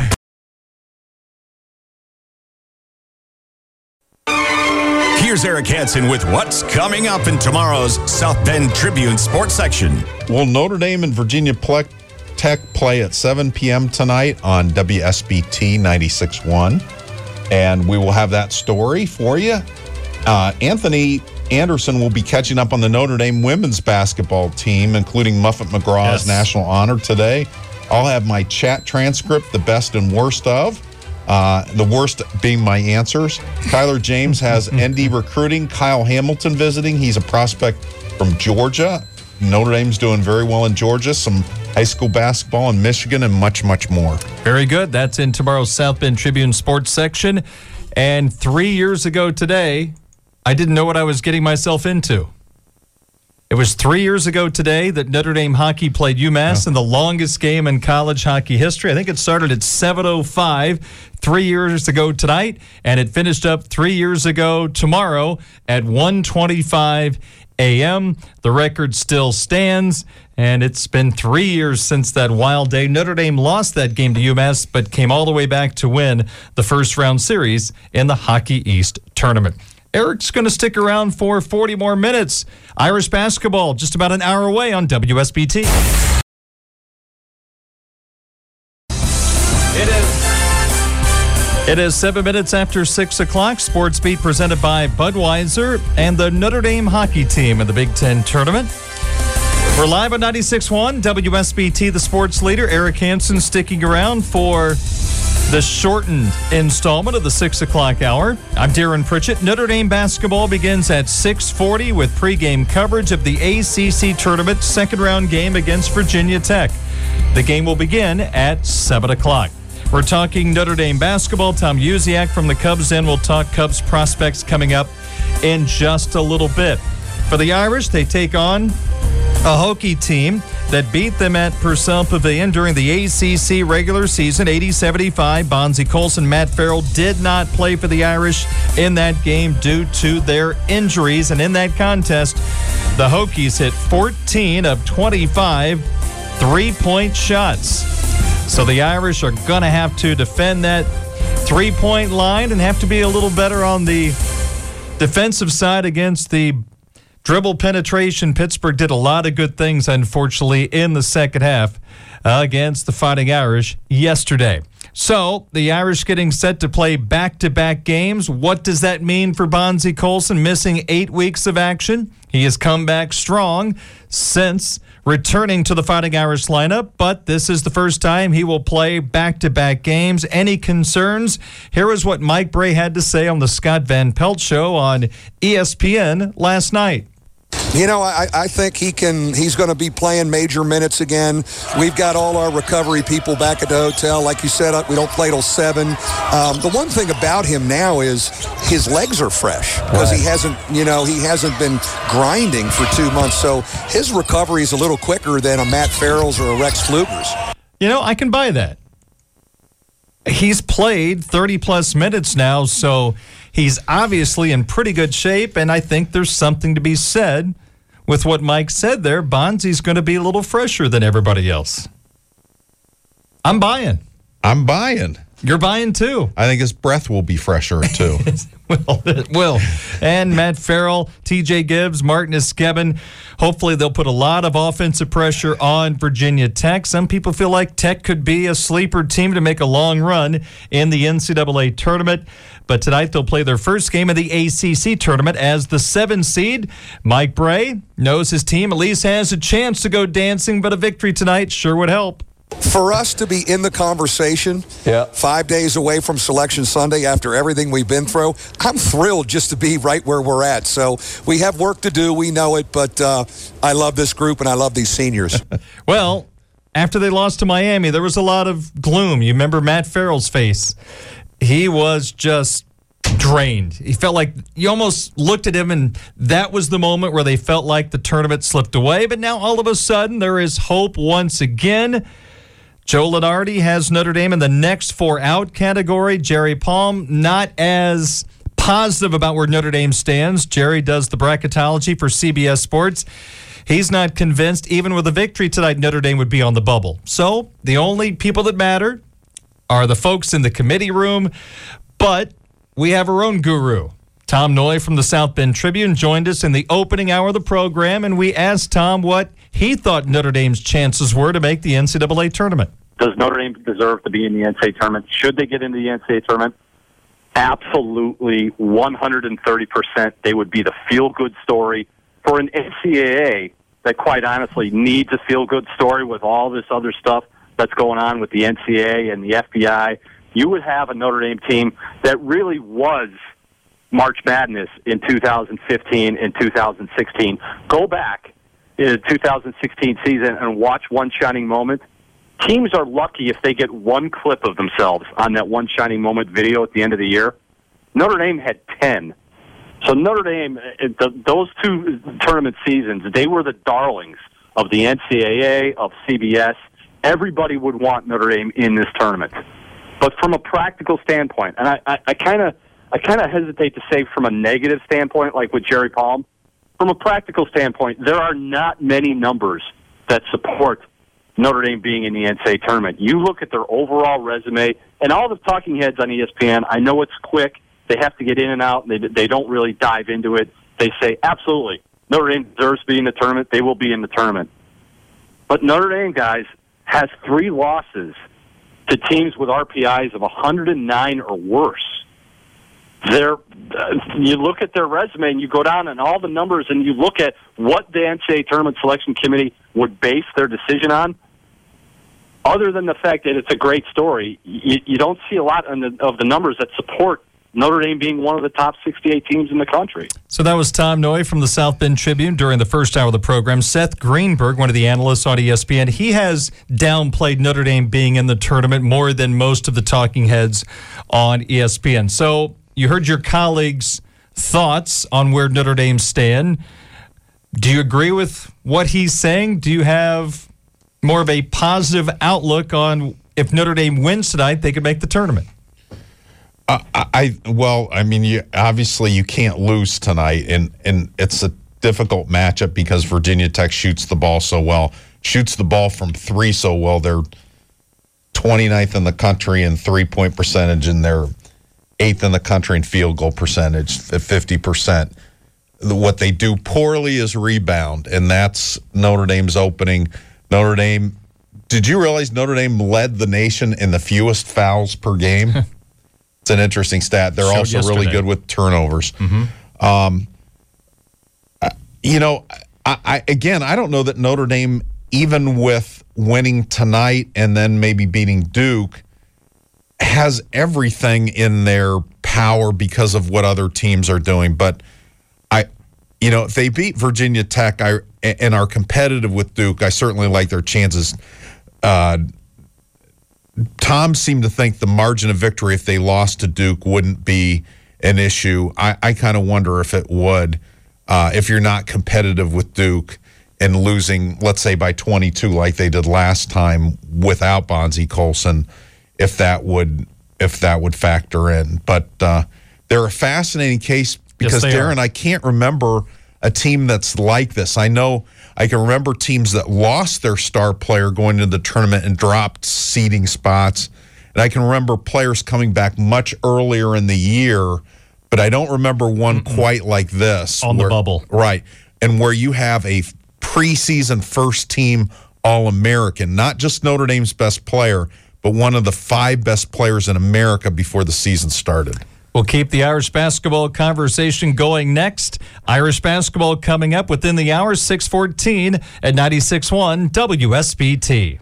Here's Eric Hansen with what's coming up in tomorrow's South Bend Tribune sports section. Will Notre Dame and Virginia Tech play at seven p.m. tonight on W S B T ninety-six point one, and we will have that story for you. Uh, Anthony Anderson will be catching up on the Notre Dame women's basketball team, including Muffet McGraw's yes. national honor today. I'll have my chat transcript, the best and worst of. Uh, the worst being my answers. Kyler James has N D recruiting. Kyle Hamilton visiting. He's a prospect from Georgia. Notre Dame's doing very well in Georgia. Some high school basketball in Michigan and much, much more. Very good. That's in tomorrow's South Bend Tribune sports section. And three years ago today, I didn't know what I was getting myself into. It was three years ago today that Notre Dame hockey played UMass yeah. in the longest game in college hockey history. I think it started at seven oh five three years ago tonight, and it finished up three years ago tomorrow at one twenty-five a.m. The record still stands, and it's been three years since that wild day. Notre Dame lost that game to UMass, but came all the way back to win the first-round series in the Hockey East tournament. Eric's going to stick around for forty more minutes. Irish basketball just about an hour away on W S B T. It is. It is seven minutes after six o'clock. Sports Beat presented by Budweiser and the Notre Dame hockey team in the Big Ten tournament. We're live on ninety-six point one W S B T, the sports leader. Eric Hansen sticking around for the shortened installment of the six o'clock hour. I'm Darren Pritchett. Notre Dame basketball begins at six forty with pregame coverage of the A C C tournament second round game against Virginia Tech. The game will begin at seven o'clock. We're talking Notre Dame basketball. Tom Uziak from the Cubs Den will talk Cubs prospects coming up in just a little bit. For the Irish, they take on a Hokie team that beat them at Purcell Pavilion during the A C C regular season, eighty seventy-five. Bonzie Colson, Matt Farrell did not play for the Irish in that game due to their injuries. And in that contest, the Hokies hit fourteen of twenty-five three-point shots. So the Irish are going to have to defend that three-point line and have to be a little better on the defensive side against the dribble penetration. Pittsburgh did a lot of good things, unfortunately, in the second half uh, against the Fighting Irish yesterday. So the Irish getting set to play back-to-back games. What does that mean for Bonzie Colson, missing eight weeks of action? He has come back strong since returning to the Fighting Irish lineup, but this is the first time he will play back-to-back games. Any concerns? Here is what Mike Bray had to say on the Scott Van Pelt Show on E S P N last night. You know, I, I think he can. He's going to be playing major minutes again. We've got all our recovery people back at the hotel. Like you said, we don't play till seven. Um, the one thing about him now is his legs are fresh because right. he hasn't, you know, he hasn't been grinding for two months. So his recovery is a little quicker than a Matt Farrell's or a Rex Pfluger's. You know, I can buy that. He's played thirty plus minutes now, so he's obviously in pretty good shape, and I think there's something to be said with what Mike said there. Bonzie's going to be a little fresher than everybody else. I'm buying. I'm buying. You're buying too. I think his breath will be fresher too. Well, it will. And Matt Farrell, T J Gibbs, Martin Eskeban. Hopefully they'll put a lot of offensive pressure on Virginia Tech. Some people feel like Tech could be a sleeper team to make a long run in the N C double A tournament. But tonight they'll play their first game of the A C C tournament as the seven seed. Mike Bray knows his team at least has a chance to go dancing, but a victory tonight sure would help. For us to be in the conversation Yeah. five days away from Selection Sunday after everything we've been through, I'm thrilled just to be right where we're at. So we have work to do. We know it, but uh, I love this group and I love these seniors. Well, after they lost to Miami, there was a lot of gloom. You remember Matt Farrell's face. He was just drained. He felt like you almost looked at him and that was the moment where they felt like the tournament slipped away. But now all of a sudden there is hope once again. Joe Lunardi has Notre Dame in the next four out category. Jerry Palm not as positive about where Notre Dame stands. Jerry does the bracketology for C B S Sports. He's not convinced even with a victory tonight Notre Dame would be on the bubble. So the only people that matter are the folks in the committee room. But we have our own guru. Tom Noy from the South Bend Tribune joined us in the opening hour of the program, and we asked Tom what he thought Notre Dame's chances were to make the N C double A tournament. Does Notre Dame deserve to be in the N C double A tournament? Should they get into the N C double A tournament? Absolutely, one hundred thirty percent. They would be the feel-good story for an N C double A that, quite honestly, needs a feel-good story with all this other stuff that's going on with the N C double A and the F B I. You would have a Notre Dame team that really was March Madness in two thousand fifteen and two thousand sixteen. Go back in the two thousand sixteen season and watch one shining moment. Teams are lucky if they get one clip of themselves on that one shining moment video at the end of the year. Notre Dame had ten. So Notre Dame, the, those two tournament seasons, they were the darlings of the N C double A, of C B S. Everybody would want Notre Dame in this tournament. But from a practical standpoint, and I kind of I kind of hesitate to say from a negative standpoint, like with Jerry Palm, from a practical standpoint, there are not many numbers that support Notre Dame being in the N C double A tournament. You look at their overall resume, and all the talking heads on E S P N, I know it's quick. They have to get in and out, and they, they don't really dive into it. They say, absolutely, Notre Dame deserves to be in the tournament. They will be in the tournament. But Notre Dame, guys, has three losses to teams with R P Is of one hundred nine or worse. They're, uh, you look at their resume and you go down and all the numbers and you look at what the N C double A Tournament Selection Committee would base their decision on. Other than the fact that it's a great story, you, you don't see a lot of the, of the numbers that support Notre Dame being one of the top sixty-eight teams in the country. So that was Tom Noy from the South Bend Tribune during the first hour of the program. Seth Greenberg, one of the analysts on E S P N, he has downplayed Notre Dame being in the tournament more than most of the talking heads on E S P N. So you heard your colleagues' thoughts on where Notre Dame stand. Do you agree with what he's saying? Do you have more of a positive outlook on if Notre Dame wins tonight, they could make the tournament? Uh, I well, I mean, you, obviously you can't lose tonight, and, and it's a difficult matchup because Virginia Tech shoots the ball so well, shoots the ball from three so well. They're twenty-ninth in the country in three-point percentage, and they're eighth in the country in field goal percentage at fifty percent. What they do poorly is rebound, and that's Notre Dame's opening. Notre Dame, did you realize Notre Dame led the nation in the fewest fouls per game? It's an interesting stat. They're Showed also yesterday. really good with turnovers. Mm-hmm. Um, you know, I, I again, I don't know that Notre Dame, even with winning tonight and then maybe beating Duke, has everything in their power because of what other teams are doing. But I, you know, if they beat Virginia Tech I, and are competitive with Duke, I certainly like their chances. Uh, Tom seemed to think the margin of victory if they lost to Duke wouldn't be an issue. I, I kind of wonder if it would, uh, if you're not competitive with Duke and losing, let's say, by twenty-two like they did last time without Bonzie Colson, if that would if that would factor in. But uh, they're a fascinating case because, yes, Darren, are. I can't remember a team that's like this. I know I can remember teams that lost their star player going into the tournament and dropped seeding spots. And and I can remember players coming back much earlier in the year, but I don't remember one Mm-mm. quite like this. On where, the bubble. Right, and where you have a preseason first-team All-American, not just Notre Dame's best player, but one of the five best players in America before the season started. We'll keep the Irish basketball conversation going next. Irish basketball coming up within the hour, six fourteen at ninety-six point one W S B T.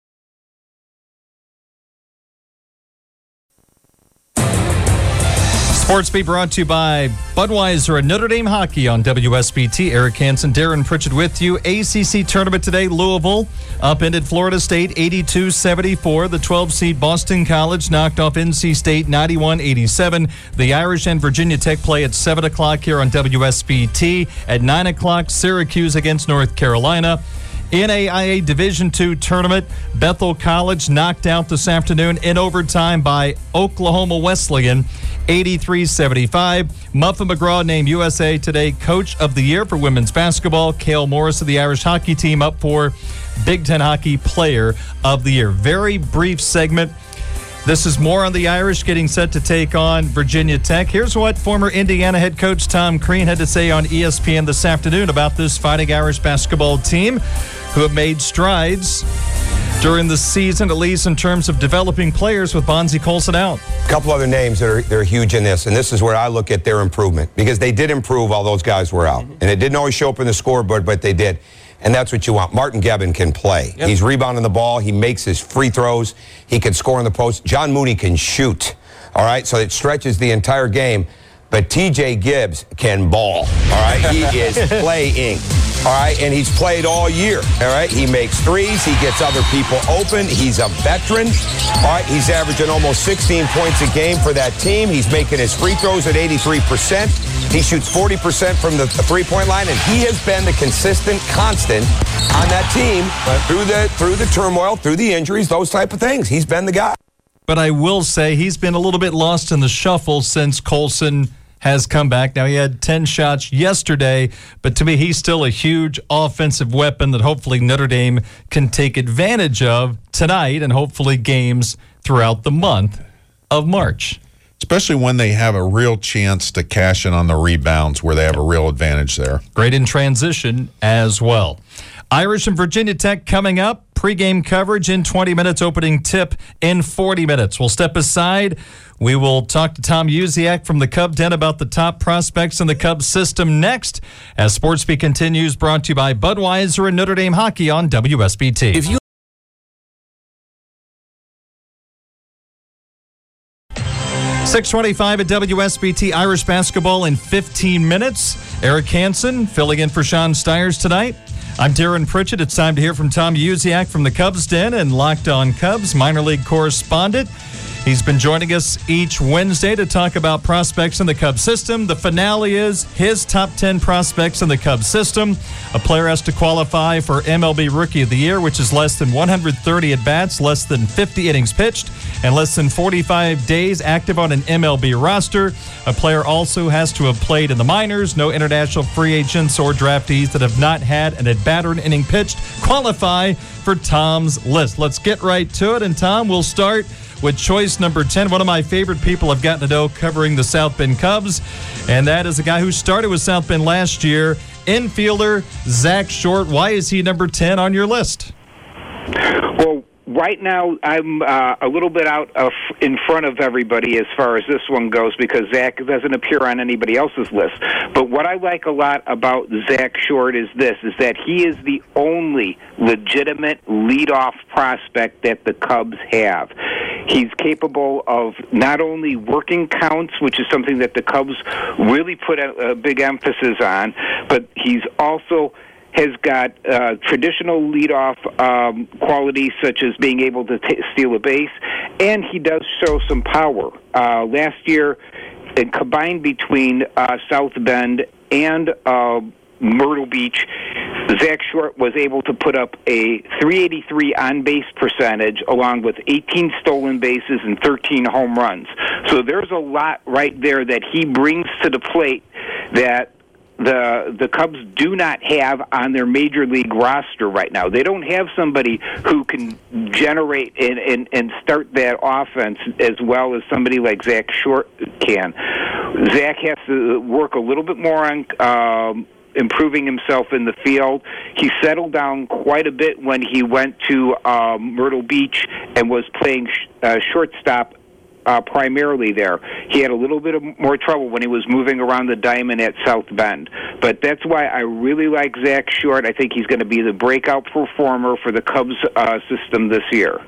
Sports Beat brought to you by Budweiser and Notre Dame Hockey on W S B T. Eric Hansen, Darren Pritchett with you. A C C tournament today, Louisville upended Florida State eighty-two seventy-four. The twelve seed Boston College knocked off N C State ninety-one eighty-seven. The Irish and Virginia Tech play at seven o'clock here on W S B T. At nine o'clock, Syracuse against North Carolina. N A I A Division two tournament, Bethel College knocked out this afternoon in overtime by Oklahoma Wesleyan, eighty-three seventy-five. Muffin McGraw named U S A Today Coach of the Year for women's basketball. Cale Morris of the Irish hockey team up for Big Ten Hockey Player of the Year. Very brief segment. This is more on the Irish getting set to take on Virginia Tech. Here's what former Indiana head coach Tom Crean had to say on E S P N this afternoon about this Fighting Irish basketball team who have made strides during the season, at least in terms of developing players with Bonzie Colson out. A couple other names that are they're huge in this, and this is where I look at their improvement, because they did improve while those guys were out. And it didn't always show up in the scoreboard, but they did. And that's what you want. Martin Gebbin can play. Yep. He's rebounding the ball. He makes his free throws. He can score in the post. John Mooney can shoot. All right, so it stretches the entire game. But T J Gibbs can ball. All right, he is playing. All right, and he's played all year. All right, he makes threes. He gets other people open. He's a veteran. All right, he's averaging almost sixteen points a game for that team. He's making his free throws at eighty-three percent. He shoots forty percent from the three-point line, and he has been the consistent constant on that team through the through the turmoil, through the injuries, those type of things. He's been the guy. But I will say he's been a little bit lost in the shuffle since Colson has come back. Now, he had ten shots yesterday, but to me, he's still a huge offensive weapon that hopefully Notre Dame can take advantage of tonight and hopefully games throughout the month of March. Especially when they have a real chance to cash in on the rebounds where they have a real advantage there. Great in transition as well. Irish and Virginia Tech coming up. Pre-game coverage in twenty minutes, opening tip in forty minutes. We'll step aside. We will talk to Tom Uziak from the Cub Den about the top prospects in the Cubs system next, as SportsBeat continues, brought to you by Budweiser and Notre Dame Hockey on W S B T. If you six twenty-five at W S B T, Irish basketball in fifteen minutes. Eric Hansen filling in for Sean Stiers tonight. I'm Darren Pritchett. It's time to hear from Tom Uziak from the Cubs Den and Locked On Cubs, minor league correspondent. He's been joining us each Wednesday to talk about prospects in the Cubs system. The finale is his top ten prospects in the Cubs system. A player has to qualify for M L B Rookie of the Year, which is less than one hundred thirty at-bats, less than fifty innings pitched, and less than forty-five days active on an M L B roster. A player also has to have played in the minors. No international free agents or draftees that have not had an at-bat or an inning pitched qualify for Tom's list. Let's get right to it, and Tom, we'll start with choice number ten, one of my favorite people I've gotten to know covering the South Bend Cubs, and that is a guy who started with South Bend last year, infielder Zach Short. Why is he number ten on your list? Well, right now I'm uh, a little bit out of in front of everybody as far as this one goes, because Zach doesn't appear on anybody else's list. But what I like a lot about Zach Short is this, is that he is the only legitimate leadoff prospect that the Cubs have. He's capable of not only working counts, which is something that the Cubs really put a, a big emphasis on, but he's also has got uh, traditional leadoff um, qualities, such as being able to t- steal a base, and he does show some power. Uh, last year, it combined between uh, South Bend and uh, Myrtle Beach, Zach Short was able to put up a three eighty-three on-base percentage, along with eighteen stolen bases and thirteen home runs. So there's a lot right there that he brings to the plate that the the Cubs do not have on their major league roster right now. They don't have somebody who can generate and, and, and start that offense as well as somebody like Zach Short can. Zach has to work a little bit more on um, improving himself in the field. He settled down quite a bit when he went to um, Myrtle Beach and was playing sh- uh, shortstop Uh, primarily there. He had a little bit of more trouble when he was moving around the diamond at South Bend. But that's why I really like Zach Short. I think he's going to be the breakout performer for the Cubs uh, system this year.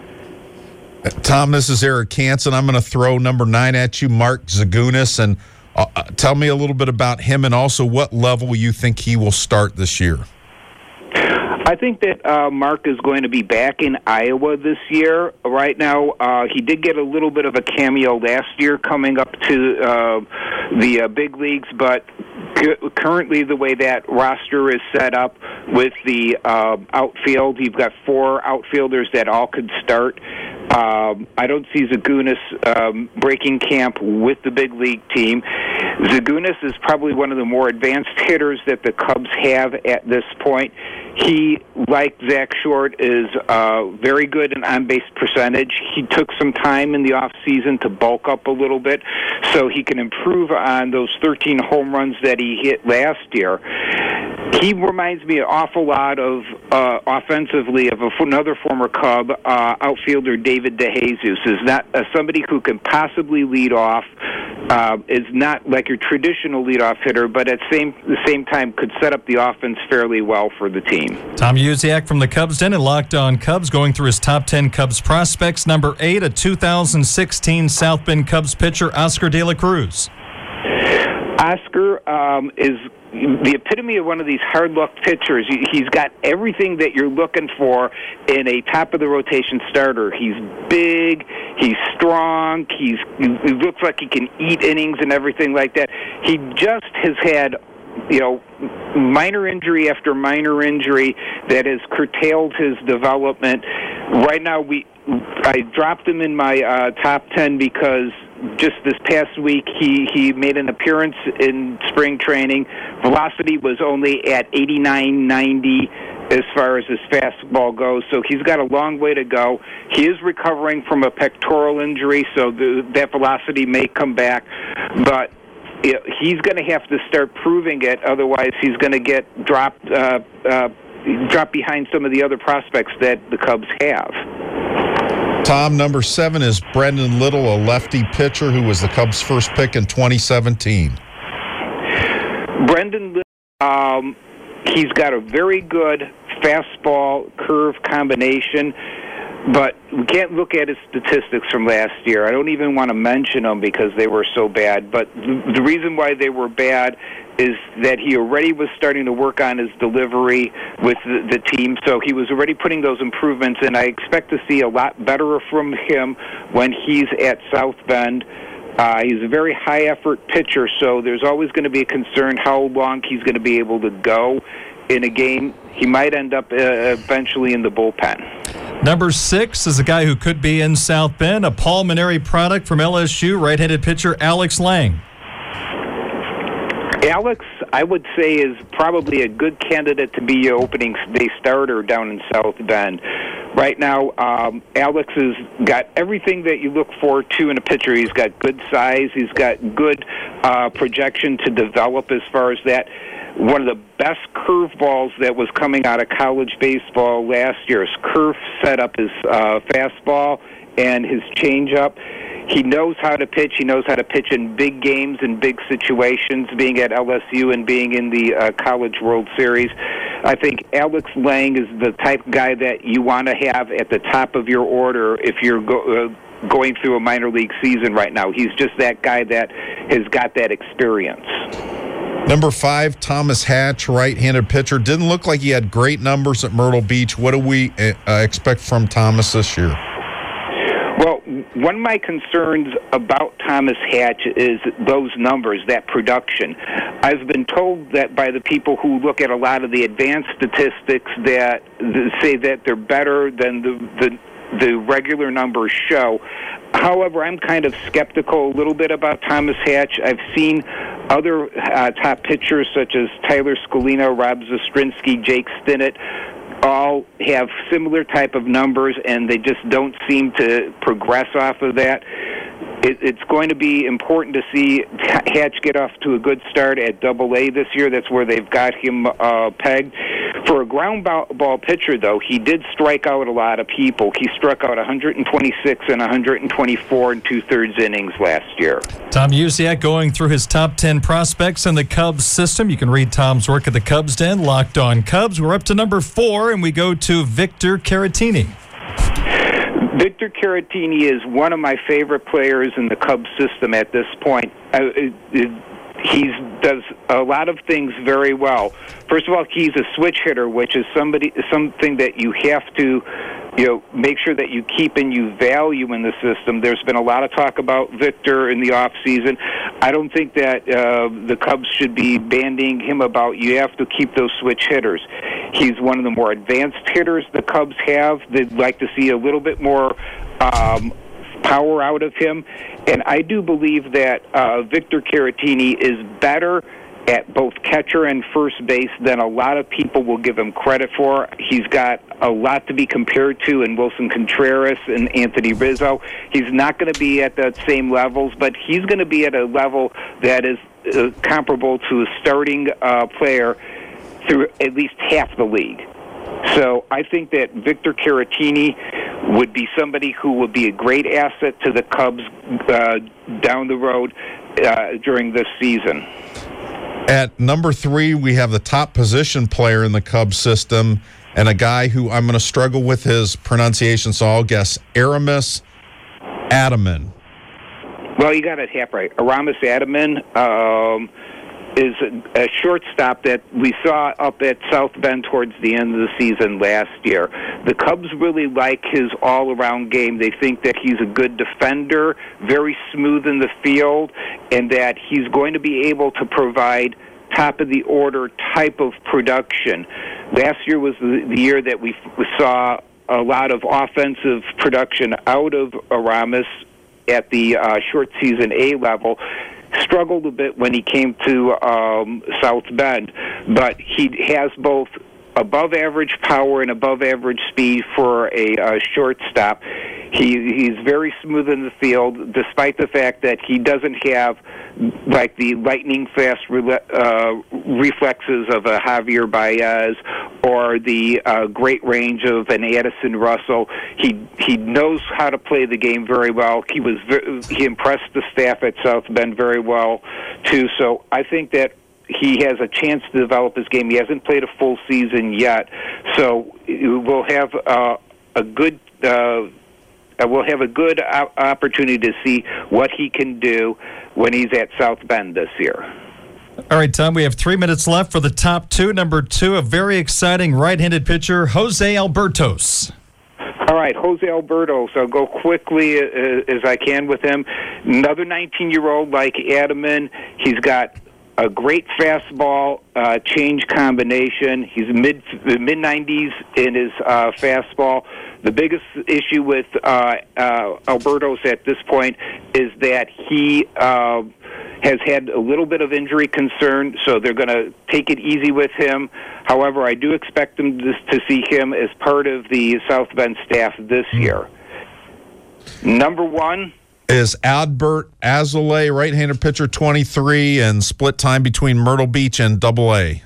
Tom, this is Eric Hansen. I'm going to throw number nine at you, Mark Zagunis, and uh, tell me a little bit about him and also what level you think he will start this year. I think that uh, Mark is going to be back in Iowa this year. Right now, uh, he did get a little bit of a cameo last year coming up to uh, the uh, big leagues, but c- currently the way that roster is set up with the uh, outfield, you've got four outfielders that all could start. Um, I don't see Zagunis um, breaking camp with the big league team. Zagunis is probably one of the more advanced hitters that the Cubs have at this point. He, like Zach Short, is uh, very good in on-base percentage. He took some time in the offseason to bulk up a little bit so he can improve on those thirteen home runs that he hit last year. He reminds me an awful lot of, uh, offensively, of a, another former Cub, uh, outfielder David DeJesus. Is not uh, somebody who can possibly lead off, uh, is not like your traditional leadoff hitter, but at same, the same time could set up the offense fairly well for the team. Tom Uziak from the Cubs Den and Locked On Cubs going through his top ten Cubs prospects. Number eight, a two thousand sixteen South Bend Cubs pitcher, Oscar De La Cruz. Oscar um, is the epitome of one of these hard-luck pitchers. He's got everything that you're looking for in a top-of-the-rotation starter. He's big, he's strong, he's, he looks like he can eat innings and everything like that. He just has had, you know, minor injury after minor injury that has curtailed his development. Right now, we I dropped him in my uh, top ten because just this past week he, he made an appearance in spring training. Velocity was only at eighty-nine ninety as far as his fastball goes, so he's got a long way to go. He is recovering from a pectoral injury, so the, that velocity may come back, but he's going to have to start proving it. Otherwise, he's going to get dropped, uh, uh, dropped behind some of the other prospects that the Cubs have. Tom, number seven is Brendan Little, a lefty pitcher who was the Cubs' first pick in twenty seventeen. Brendan Little, um, he's got a very good fastball curve combination, but we can't look at his statistics from last year. I don't even want to mention them because they were so bad. But the reason why they were bad is that he already was starting to work on his delivery with the, the team, so he was already putting those improvements in. I expect to see a lot better from him when he's at South Bend. Uh, he's a very high-effort pitcher, so there's always going to be a concern how long he's going to be able to go in a game. He might end up uh, eventually in the bullpen. Number six is a guy who could be in South Bend, a pulmonary product from L S U, right-handed pitcher Alex Lang. Alex, I would say, is probably a good candidate to be your opening day starter down in South Bend. Right now, um, Alex has got everything that you look for to in a pitcher. He's got good size. He's got good uh, projection to develop as far as that. One of the best curveballs that was coming out of college baseball last year. His curve setup is uh, fastball and his changeup. He knows how to pitch. He knows how to pitch in big games and big situations, being at L S U and being in the uh, College World Series. I think Alex Lang is the type of guy that you want to have at the top of your order if you're go, uh, going through a minor league season right now. He's just that guy that has got that experience. Number five, Thomas Hatch, right-handed pitcher. Didn't look like he had great numbers at Myrtle Beach. What do we uh, expect from Thomas this year? Well, one of my concerns about Thomas Hatch is those numbers, that production. I've been told that by the people who look at a lot of the advanced statistics that say that they're better than the, the the regular numbers show. However, I'm kind of skeptical a little bit about Thomas Hatch. I've seen other uh, top pitchers such as Tyler Scalino, Rob Zastrinsky, Jake Stinnett, all have similar type of numbers, and they just don't seem to progress off of that. It, it's going to be important to see Hatch get off to a good start at Double A this year. That's where they've got him uh, pegged. For a ground ball, ball pitcher, though, he did strike out a lot of people. He struck out one hundred twenty-six and one hundred twenty-four and two-thirds innings last year. Tom Usiak going through his top ten prospects in the Cubs system. You can read Tom's work at the Cubs Den, Locked On Cubs. We're up to number four, and we go to Victor Caratini. Victor Caratini is one of my favorite players in the Cubs system at this point. Uh, it, it, he does a lot of things very well. First of all, he's a switch hitter, which is somebody something that you have to, you know, make sure that you keep and you value in the system. There's been a lot of talk about Victor in the off season. I don't think that uh, the Cubs should be bandying him about. You have to keep those switch hitters. He's one of the more advanced hitters the Cubs have. They'd like to see a little bit more um, power out of him. And I do believe that uh, Victor Caratini is better at both catcher and first base than a lot of people will give him credit for. He's got a lot to be compared to in Wilson Contreras and Anthony Rizzo. He's not going to be at the same levels, but he's going to be at a level that is uh, comparable to a starting uh, player through at least half the league. So I think that Victor Caratini would be somebody who would be a great asset to the Cubs uh, down the road uh, during this season. At number three, we have the top position player in the Cubs system, and a guy who I'm going to struggle with his pronunciation, so I'll guess Aramis Adaman. Well, you got it half right. Aramis Adaman um, is a, a shortstop that we saw up at South Bend towards the end of the season last year. The Cubs really like his all-around game. They think that he's a good defender, very smooth in the field, and that he's going to be able to provide top-of-the-order type of production. Last year was the, the year that we, we saw a lot of offensive production out of Aramis at the uh, short season A level. Struggled a bit when he came to um, South Bend, but he has both above-average power and above-average speed for a uh, shortstop. He, he's very smooth in the field, despite the fact that he doesn't have like the lightning-fast re- uh, reflexes of a Javier Baez or the uh, great range of an Addison Russell. He he knows how to play the game very well. He was very, he impressed the staff at South Bend very well too. So I think that he has a chance to develop his game. He hasn't played a full season yet, so we'll have uh, a good. Uh, Uh, we'll have a good o- opportunity to see what he can do when he's at South Bend this year. All right, Tom, we have three minutes left for the top two. Number two, a very exciting right-handed pitcher, Jose Albertos. All right, Jose Albertos. I'll go quickly uh, as I can with him. Another nineteen-year-old like Adaman. He's got a great fastball uh, change combination. He's mid mid nineties in his uh, fastball. The biggest issue with uh, uh, Albertos at this point is that he uh, has had a little bit of injury concern, so they're going to take it easy with him. However, I do expect them to, to see him as part of the South Bend staff this year. Number one is Albert Alzolay, right-handed pitcher, twenty-three, and split time between Myrtle Beach and Double A.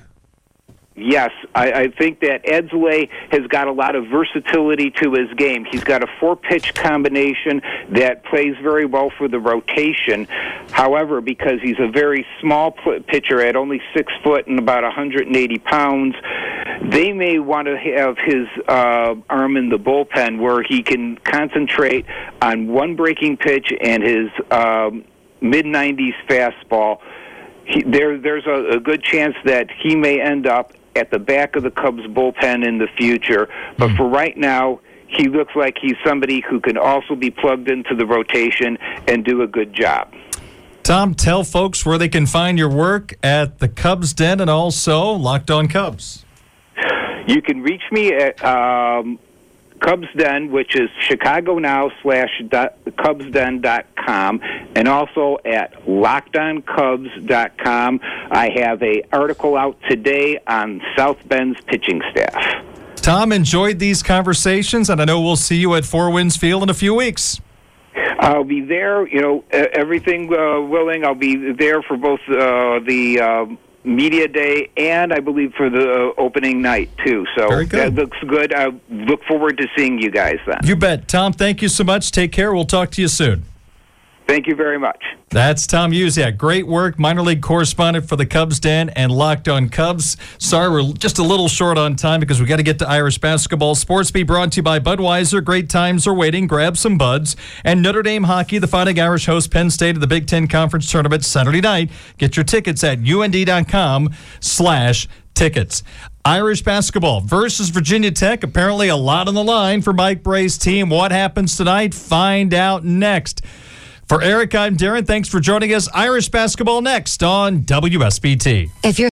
Yes, I, I think that Alzolay has got a lot of versatility to his game. He's got a four-pitch combination that plays very well for the rotation. However, because he's a very small pitcher at only six foot and about one hundred eighty pounds, they may want to have his uh, arm in the bullpen where he can concentrate on one breaking pitch and his um, mid nineties fastball. He, there, there's a, a good chance that he may end up at the back of the Cubs bullpen in the future. But for right now, he looks like he's somebody who can also be plugged into the rotation and do a good job. Tom, tell folks where they can find your work at the Cubs Den and also Locked On Cubs. You can reach me at um, Cubs Den, which is Chicago Now slash Cubs Den dot com, and also at locked on cubs dot com. I have a article out today on South Bend's pitching staff. Tom, enjoyed these conversations, and I know we'll see you at Four Winds Field in a few weeks. I'll be there, you know, everything uh, willing. I'll be there for both uh, the uh, media day and I believe for the uh, opening night, too. So that looks good. I look forward to seeing you guys then. You bet. Tom, thank you so much. Take care. We'll talk to you soon. Thank you very much. That's Tom Uziak. Great work, minor league correspondent for the Cubs Den and Locked on Cubs. Sorry, we're just a little short on time because we got to get to Irish basketball. Sports Beat brought to you by Budweiser. Great times are waiting. Grab some buds. And Notre Dame hockey, the Fighting Irish host Penn State at the Big Ten Conference Tournament Saturday night. Get your tickets at und.com slash tickets. Irish basketball versus Virginia Tech. Apparently a lot on the line for Mike Bray's team. What happens tonight? Find out next. For Eric, I'm Darren. Thanks for joining us. Irish basketball next on W S B T. If you're